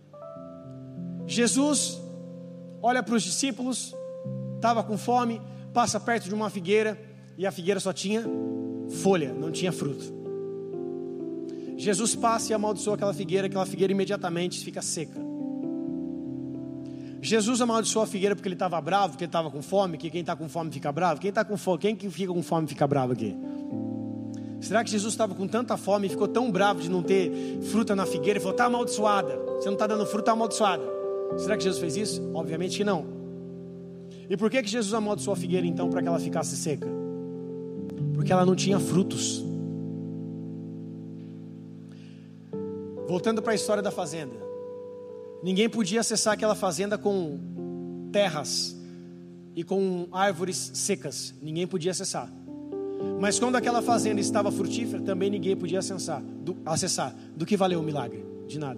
Jesus olha para os discípulos, estava com fome, passa perto de uma figueira, e a figueira só tinha folha, não tinha fruto. Jesus passa e amaldiçoa aquela figueira, aquela figueira imediatamente fica seca. Jesus amaldiçoou a figueira porque ele estava bravo, porque ele estava com fome, que quem está com fome fica bravo. Quem está com fome, quem que fica com fome fica bravo aqui? Será que Jesus estava com tanta fome e ficou tão bravo de não ter fruta na figueira e falou: está amaldiçoada, você não está dando fruta, está amaldiçoada? Será que Jesus fez isso? Obviamente que não. E por que que Jesus amaldiçoou a figueira então para que ela ficasse seca? Porque ela não tinha frutos. Voltando para a história da fazenda, ninguém podia acessar aquela fazenda com terras e com árvores secas, ninguém podia acessar. Mas quando aquela fazenda estava frutífera, também ninguém podia acessar. Do, acessar. Do que valeu o milagre? De nada.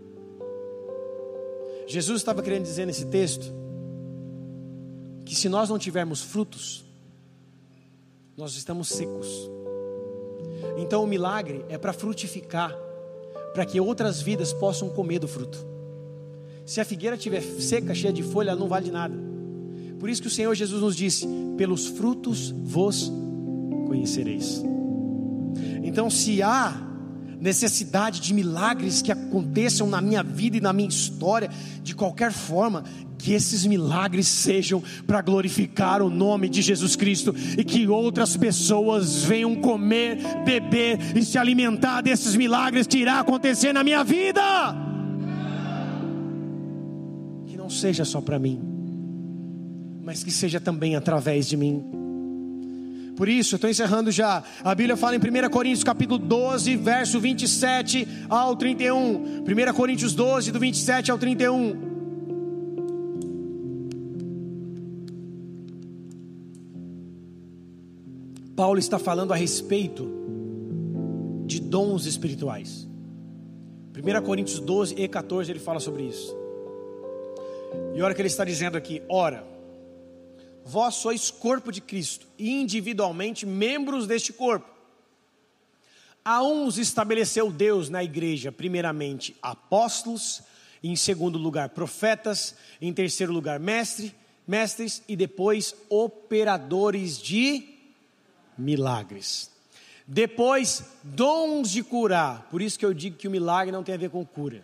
Jesus estava querendo dizer nesse texto que se nós não tivermos frutos, nós estamos secos. Então o milagre é para frutificar, para que outras vidas possam comer do fruto. Se a figueira estiver seca, cheia de folha, ela não vale de nada. Por isso que o Senhor Jesus nos disse: pelos frutos vos conhecereis. Então, se há necessidade de milagres que aconteçam na minha vida e na minha história, de qualquer forma, que esses milagres sejam para glorificar o nome de Jesus Cristo, e que outras pessoas venham comer, beber e se alimentar desses milagres que irá acontecer na minha vida. Que não seja só para mim, mas que seja também através de mim. Por isso, eu estou encerrando já. A Bíblia fala em primeira Coríntios capítulo doze, verso vinte e sete ao trinta e um. primeira Coríntios doze, do vinte e sete ao trinta e um. Paulo está falando a respeito de dons espirituais. primeira Coríntios doze e catorze, ele fala sobre isso. E olha o que ele está dizendo aqui: ora, vós sois corpo de Cristo, e individualmente membros deste corpo. A uns estabeleceu Deus na igreja, primeiramente apóstolos, em segundo lugar profetas, em terceiro lugar mestre, mestres, e depois operadores de milagres. Depois dons de curar. Por isso que eu digo que o milagre não tem a ver com cura.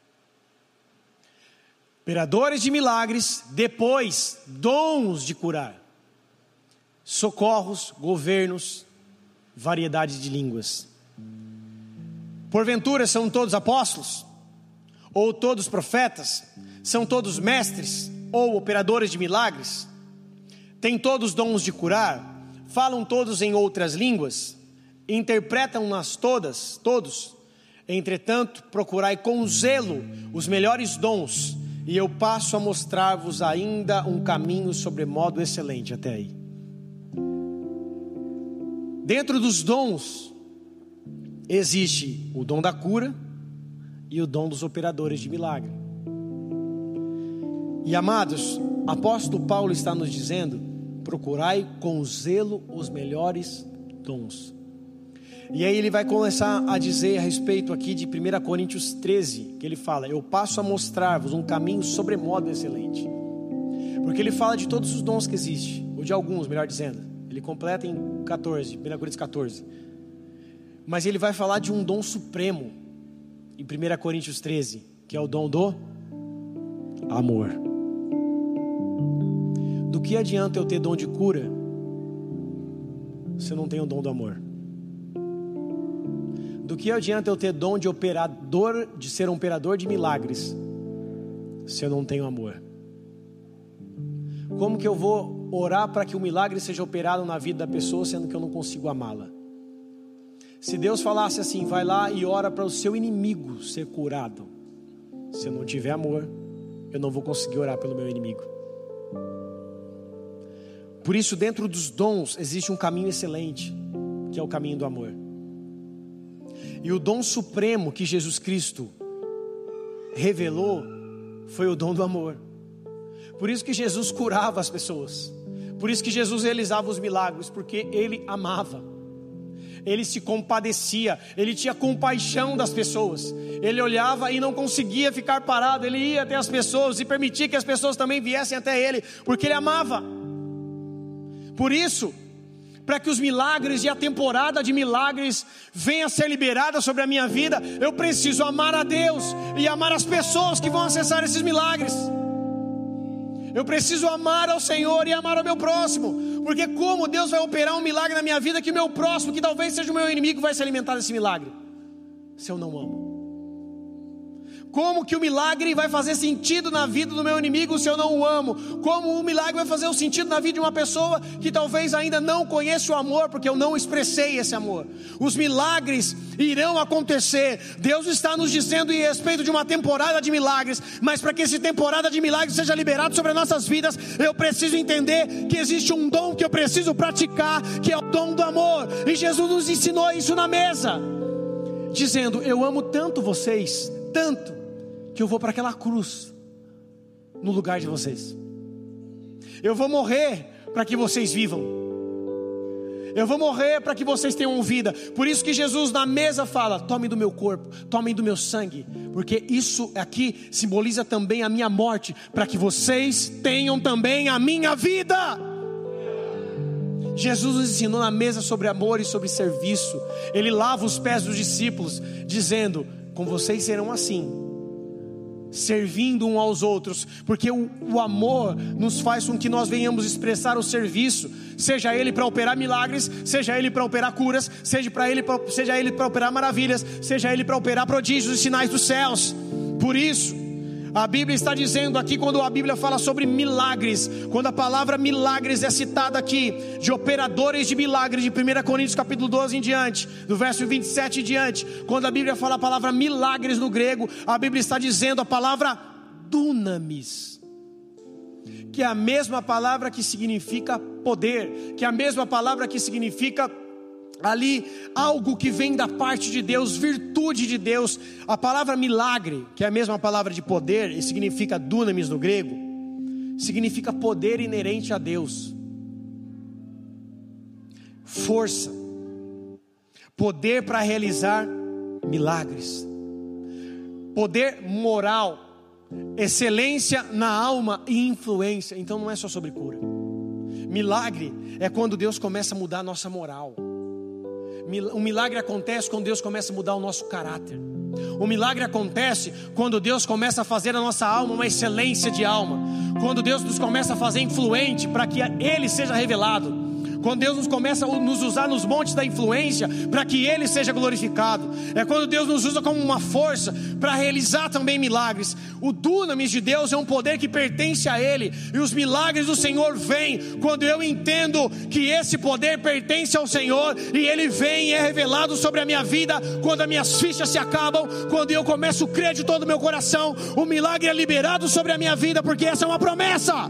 Operadores de milagres, depois dons de curar, socorros, governos, variedade de línguas. Porventura são todos apóstolos? Ou todos profetas? São todos mestres? Ou operadores de milagres? Têm todos dons de curar? Falam todos em outras línguas? Interpretam-nas todas, todos? Entretanto, procurai com zelo os melhores dons, e eu passo a mostrar-vos ainda um caminho sobremodo excelente até aí. Dentro dos dons, existe o dom da cura e o dom dos operadores de milagre. E amados, apóstolo Paulo está nos dizendo: procurai com zelo os melhores dons. E aí ele vai começar a dizer a respeito aqui de primeira Coríntios treze, que ele fala: eu passo a mostrar-vos um caminho sobremodo excelente. Porque ele fala de todos os dons que existem, ou de alguns, melhor dizendo. Ele completa em catorze, primeira Coríntios catorze. Mas ele vai falar de um dom supremo em primeira Coríntios treze, que é o dom do amor. Do que adianta eu ter dom de cura se eu não tenho o dom do amor? Do que adianta eu ter dom de operador, de ser um operador de milagres, se eu não tenho amor? Como que eu vou orar para que o milagre seja operado na vida da pessoa, sendo que eu não consigo amá-la? Se Deus falasse assim: vai lá e ora para o seu inimigo ser curado, se eu não tiver amor, eu não vou conseguir orar pelo meu inimigo. Por isso, dentro dos dons existe um caminho excelente, que é o caminho do amor. E o dom supremo que Jesus Cristo revelou foi o dom do amor. Por isso que Jesus curava as pessoas, por isso que Jesus realizava os milagres, porque Ele amava, Ele se compadecia, Ele tinha compaixão das pessoas. Ele olhava e não conseguia ficar parado, Ele ia até as pessoas e permitia que as pessoas também viessem até Ele, porque Ele amava. Por isso, para que os milagres e a temporada de milagres venha a ser liberada sobre a minha vida, eu preciso amar a Deus e amar as pessoas que vão acessar esses milagres. Eu preciso amar ao Senhor e amar ao meu próximo, porque como Deus vai operar um milagre na minha vida, que o meu próximo, que talvez seja o meu inimigo, vai se alimentar desse milagre, se eu não amo? Como que o milagre vai fazer sentido na vida do meu inimigo se eu não o amo? Como o milagre vai fazer o sentido na vida de uma pessoa que talvez ainda não conheça o amor, porque eu não expressei esse amor? Os milagres irão acontecer. Deus está nos dizendo em respeito de uma temporada de milagres, mas para que essa temporada de milagres seja liberada sobre as nossas vidas, eu preciso entender que existe um dom que eu preciso praticar, que é o dom do amor. E Jesus nos ensinou isso na mesa, dizendo: eu amo tanto vocês, tanto, que eu vou para aquela cruz no lugar de vocês. Eu vou morrer para que vocês vivam. Eu vou morrer para que vocês tenham vida. Por isso que Jesus na mesa fala: tomem do meu corpo, tomem do meu sangue, porque isso aqui simboliza também a minha morte, para que vocês tenham também a minha vida. Jesus nos ensinou na mesa sobre amor e sobre serviço. Ele lava os pés dos discípulos, dizendo: com vocês serão assim, servindo um aos outros, porque o, o amor nos faz com que nós venhamos expressar o serviço, seja ele para operar milagres, seja ele para operar curas, seja para ele, seja ele para operar maravilhas, seja ele para operar prodígios e sinais dos céus. Por isso a Bíblia está dizendo aqui, quando a Bíblia fala sobre milagres, quando a palavra milagres é citada aqui, de operadores de milagres, de primeira Coríntios capítulo doze em diante, do verso vinte e sete em diante, quando a Bíblia fala a palavra milagres no grego, a Bíblia está dizendo a palavra dunamis, que é a mesma palavra que significa poder, que é a mesma palavra que significa ali algo que vem da parte de Deus, virtude de Deus. A palavra milagre, que é a mesma palavra de poder e significa dunamis no grego, significa poder inerente a Deus, força, poder para realizar milagres, poder moral, excelência na alma e influência. Então não é só sobre cura. Milagre é quando Deus começa a mudar a nossa moral. Um milagre acontece quando Deus começa a mudar o nosso caráter. O milagre acontece quando Deus começa a fazer a nossa alma uma excelência de alma. Quando Deus nos começa a fazer influente para que Ele seja revelado. Quando Deus nos começa a nos usar nos montes da influência para que Ele seja glorificado. É quando Deus nos usa como uma força para realizar também milagres. O dunamis de Deus é um poder que pertence a Ele, e os milagres do Senhor vêm quando eu entendo que esse poder pertence ao Senhor, e Ele vem e é revelado sobre a minha vida. Quando as minhas fichas se acabam, quando eu começo a crer de todo o meu coração, o milagre é liberado sobre a minha vida, porque essa é uma promessa.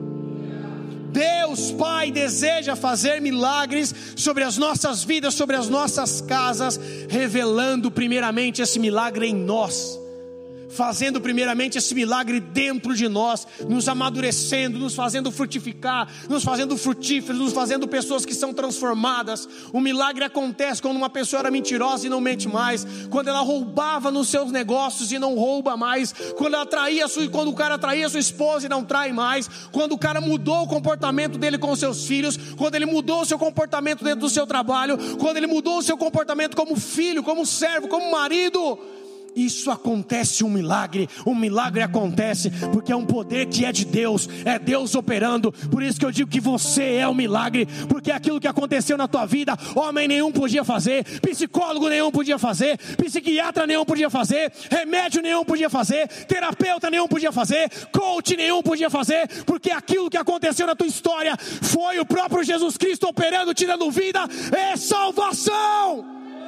Deus Pai deseja fazer milagres sobre as nossas vidas, sobre as nossas casas, revelando primeiramente esse milagre em nós, fazendo primeiramente esse milagre dentro de nós, nos amadurecendo, nos fazendo frutificar, nos fazendo frutíferos, nos fazendo pessoas que são transformadas. O milagre acontece quando uma pessoa era mentirosa e não mente mais, quando ela roubava nos seus negócios e não rouba mais, quando ela traía sua, quando o cara traía sua esposa e não trai mais, quando o cara mudou o comportamento dele com os seus filhos, quando ele mudou o seu comportamento dentro do seu trabalho, quando ele mudou o seu comportamento como filho, como servo, como marido. Isso acontece, um milagre. Um milagre acontece porque é um poder que é de Deus, é Deus operando. Por isso que eu digo que você é um milagre, porque aquilo que aconteceu na tua vida, homem nenhum podia fazer, psicólogo nenhum podia fazer, psiquiatra nenhum podia fazer, remédio nenhum podia fazer, terapeuta nenhum podia fazer, coach nenhum podia fazer, porque aquilo que aconteceu na tua história foi o próprio Jesus Cristo operando, tirando vida e salvação.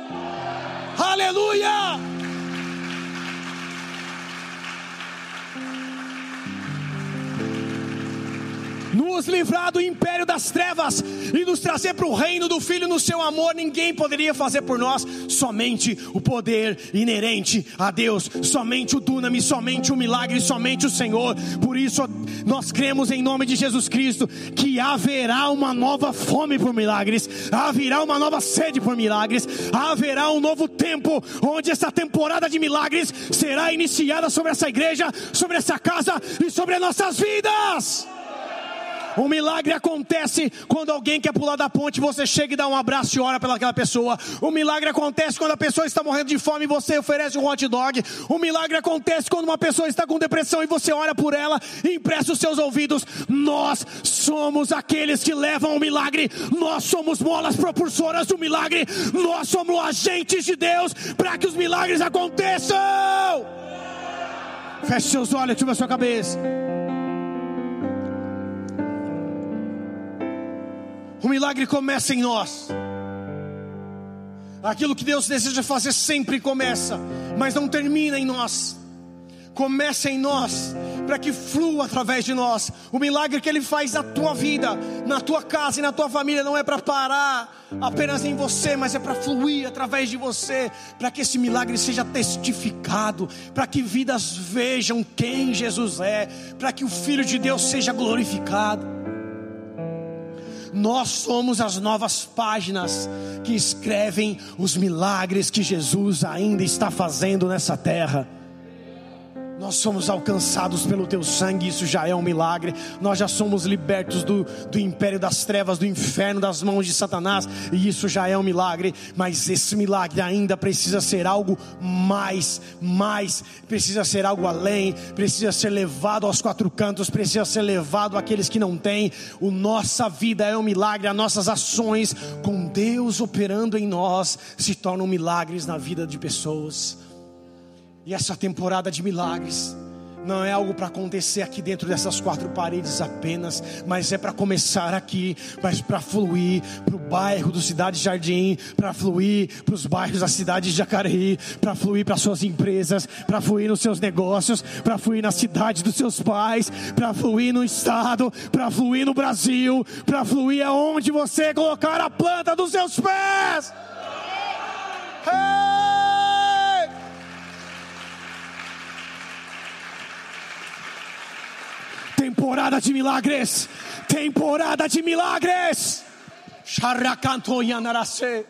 Aleluia! Nos livrar do império das trevas e nos trazer para o reino do Filho no seu amor. Ninguém poderia fazer por nós, somente o poder inerente a Deus, somente o dunamis, somente o milagre, somente o Senhor. Por isso nós cremos em nome de Jesus Cristo que haverá uma nova fome por milagres, haverá uma nova sede por milagres, haverá um novo tempo onde essa temporada de milagres será iniciada sobre essa igreja, sobre essa casa e sobre as nossas vidas. O milagre acontece quando alguém quer pular da ponte, você chega e dá um abraço e ora pelaquela pessoa. O milagre acontece quando a pessoa está morrendo de fome e você oferece um hot dog. O milagre acontece quando uma pessoa está com depressão e você ora por ela e empresta os seus ouvidos. Nós somos aqueles que levam o milagre. Nós somos molas propulsoras do milagre. Nós somos agentes de Deus para que os milagres aconteçam. Feche seus olhos, curva a sua cabeça. O milagre começa em nós. Aquilo que Deus deseja fazer sempre começa, mas não termina em nós. Começa em nós, para que flua através de nós. O milagre que Ele faz na tua vida, na tua casa e na tua família, não é para parar apenas em você, mas é para fluir através de você, para que esse milagre seja testificado, para que vidas vejam quem Jesus é, para que o Filho de Deus seja glorificado. Nós somos as novas páginas que escrevem os milagres que Jesus ainda está fazendo nessa terra. Nós somos alcançados pelo teu sangue, isso já é um milagre. Nós já somos libertos do, do império das trevas, do inferno, das mãos de Satanás, e isso já é um milagre. Mas esse milagre ainda precisa ser algo mais, mais, precisa ser algo além, precisa ser levado aos quatro cantos, precisa ser levado àqueles que não têm. A nossa vida é um milagre, as nossas ações com Deus operando em nós se tornam milagres na vida de pessoas. E essa temporada de milagres não é algo para acontecer aqui dentro dessas quatro paredes apenas, mas é para começar aqui, mas para fluir para o bairro do Cidade Jardim, para fluir para os bairros da cidade de Jacareí, para fluir para suas empresas, para fluir nos seus negócios, para fluir na cidade dos seus pais, para fluir no estado, para fluir no Brasil, para fluir aonde você colocar a planta dos seus pés. Hey! Temporada de milagres, temporada de milagres. Sharakanto yanarase,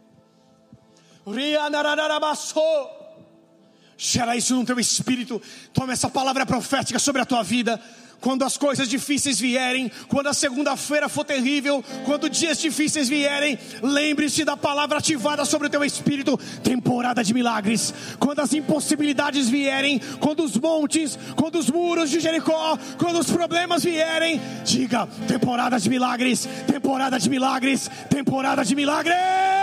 rianararabaso. Gera isso no teu espírito. Toma essa palavra profética sobre a tua vida. Quando as coisas difíceis vierem, quando a segunda-feira for terrível, quando dias difíceis vierem, lembre-se da palavra ativada sobre o teu espírito. Temporada de milagres. Quando as impossibilidades vierem, quando os montes, quando os muros de Jericó, quando os problemas vierem, diga: temporada de milagres, temporada de milagres, temporada de milagres.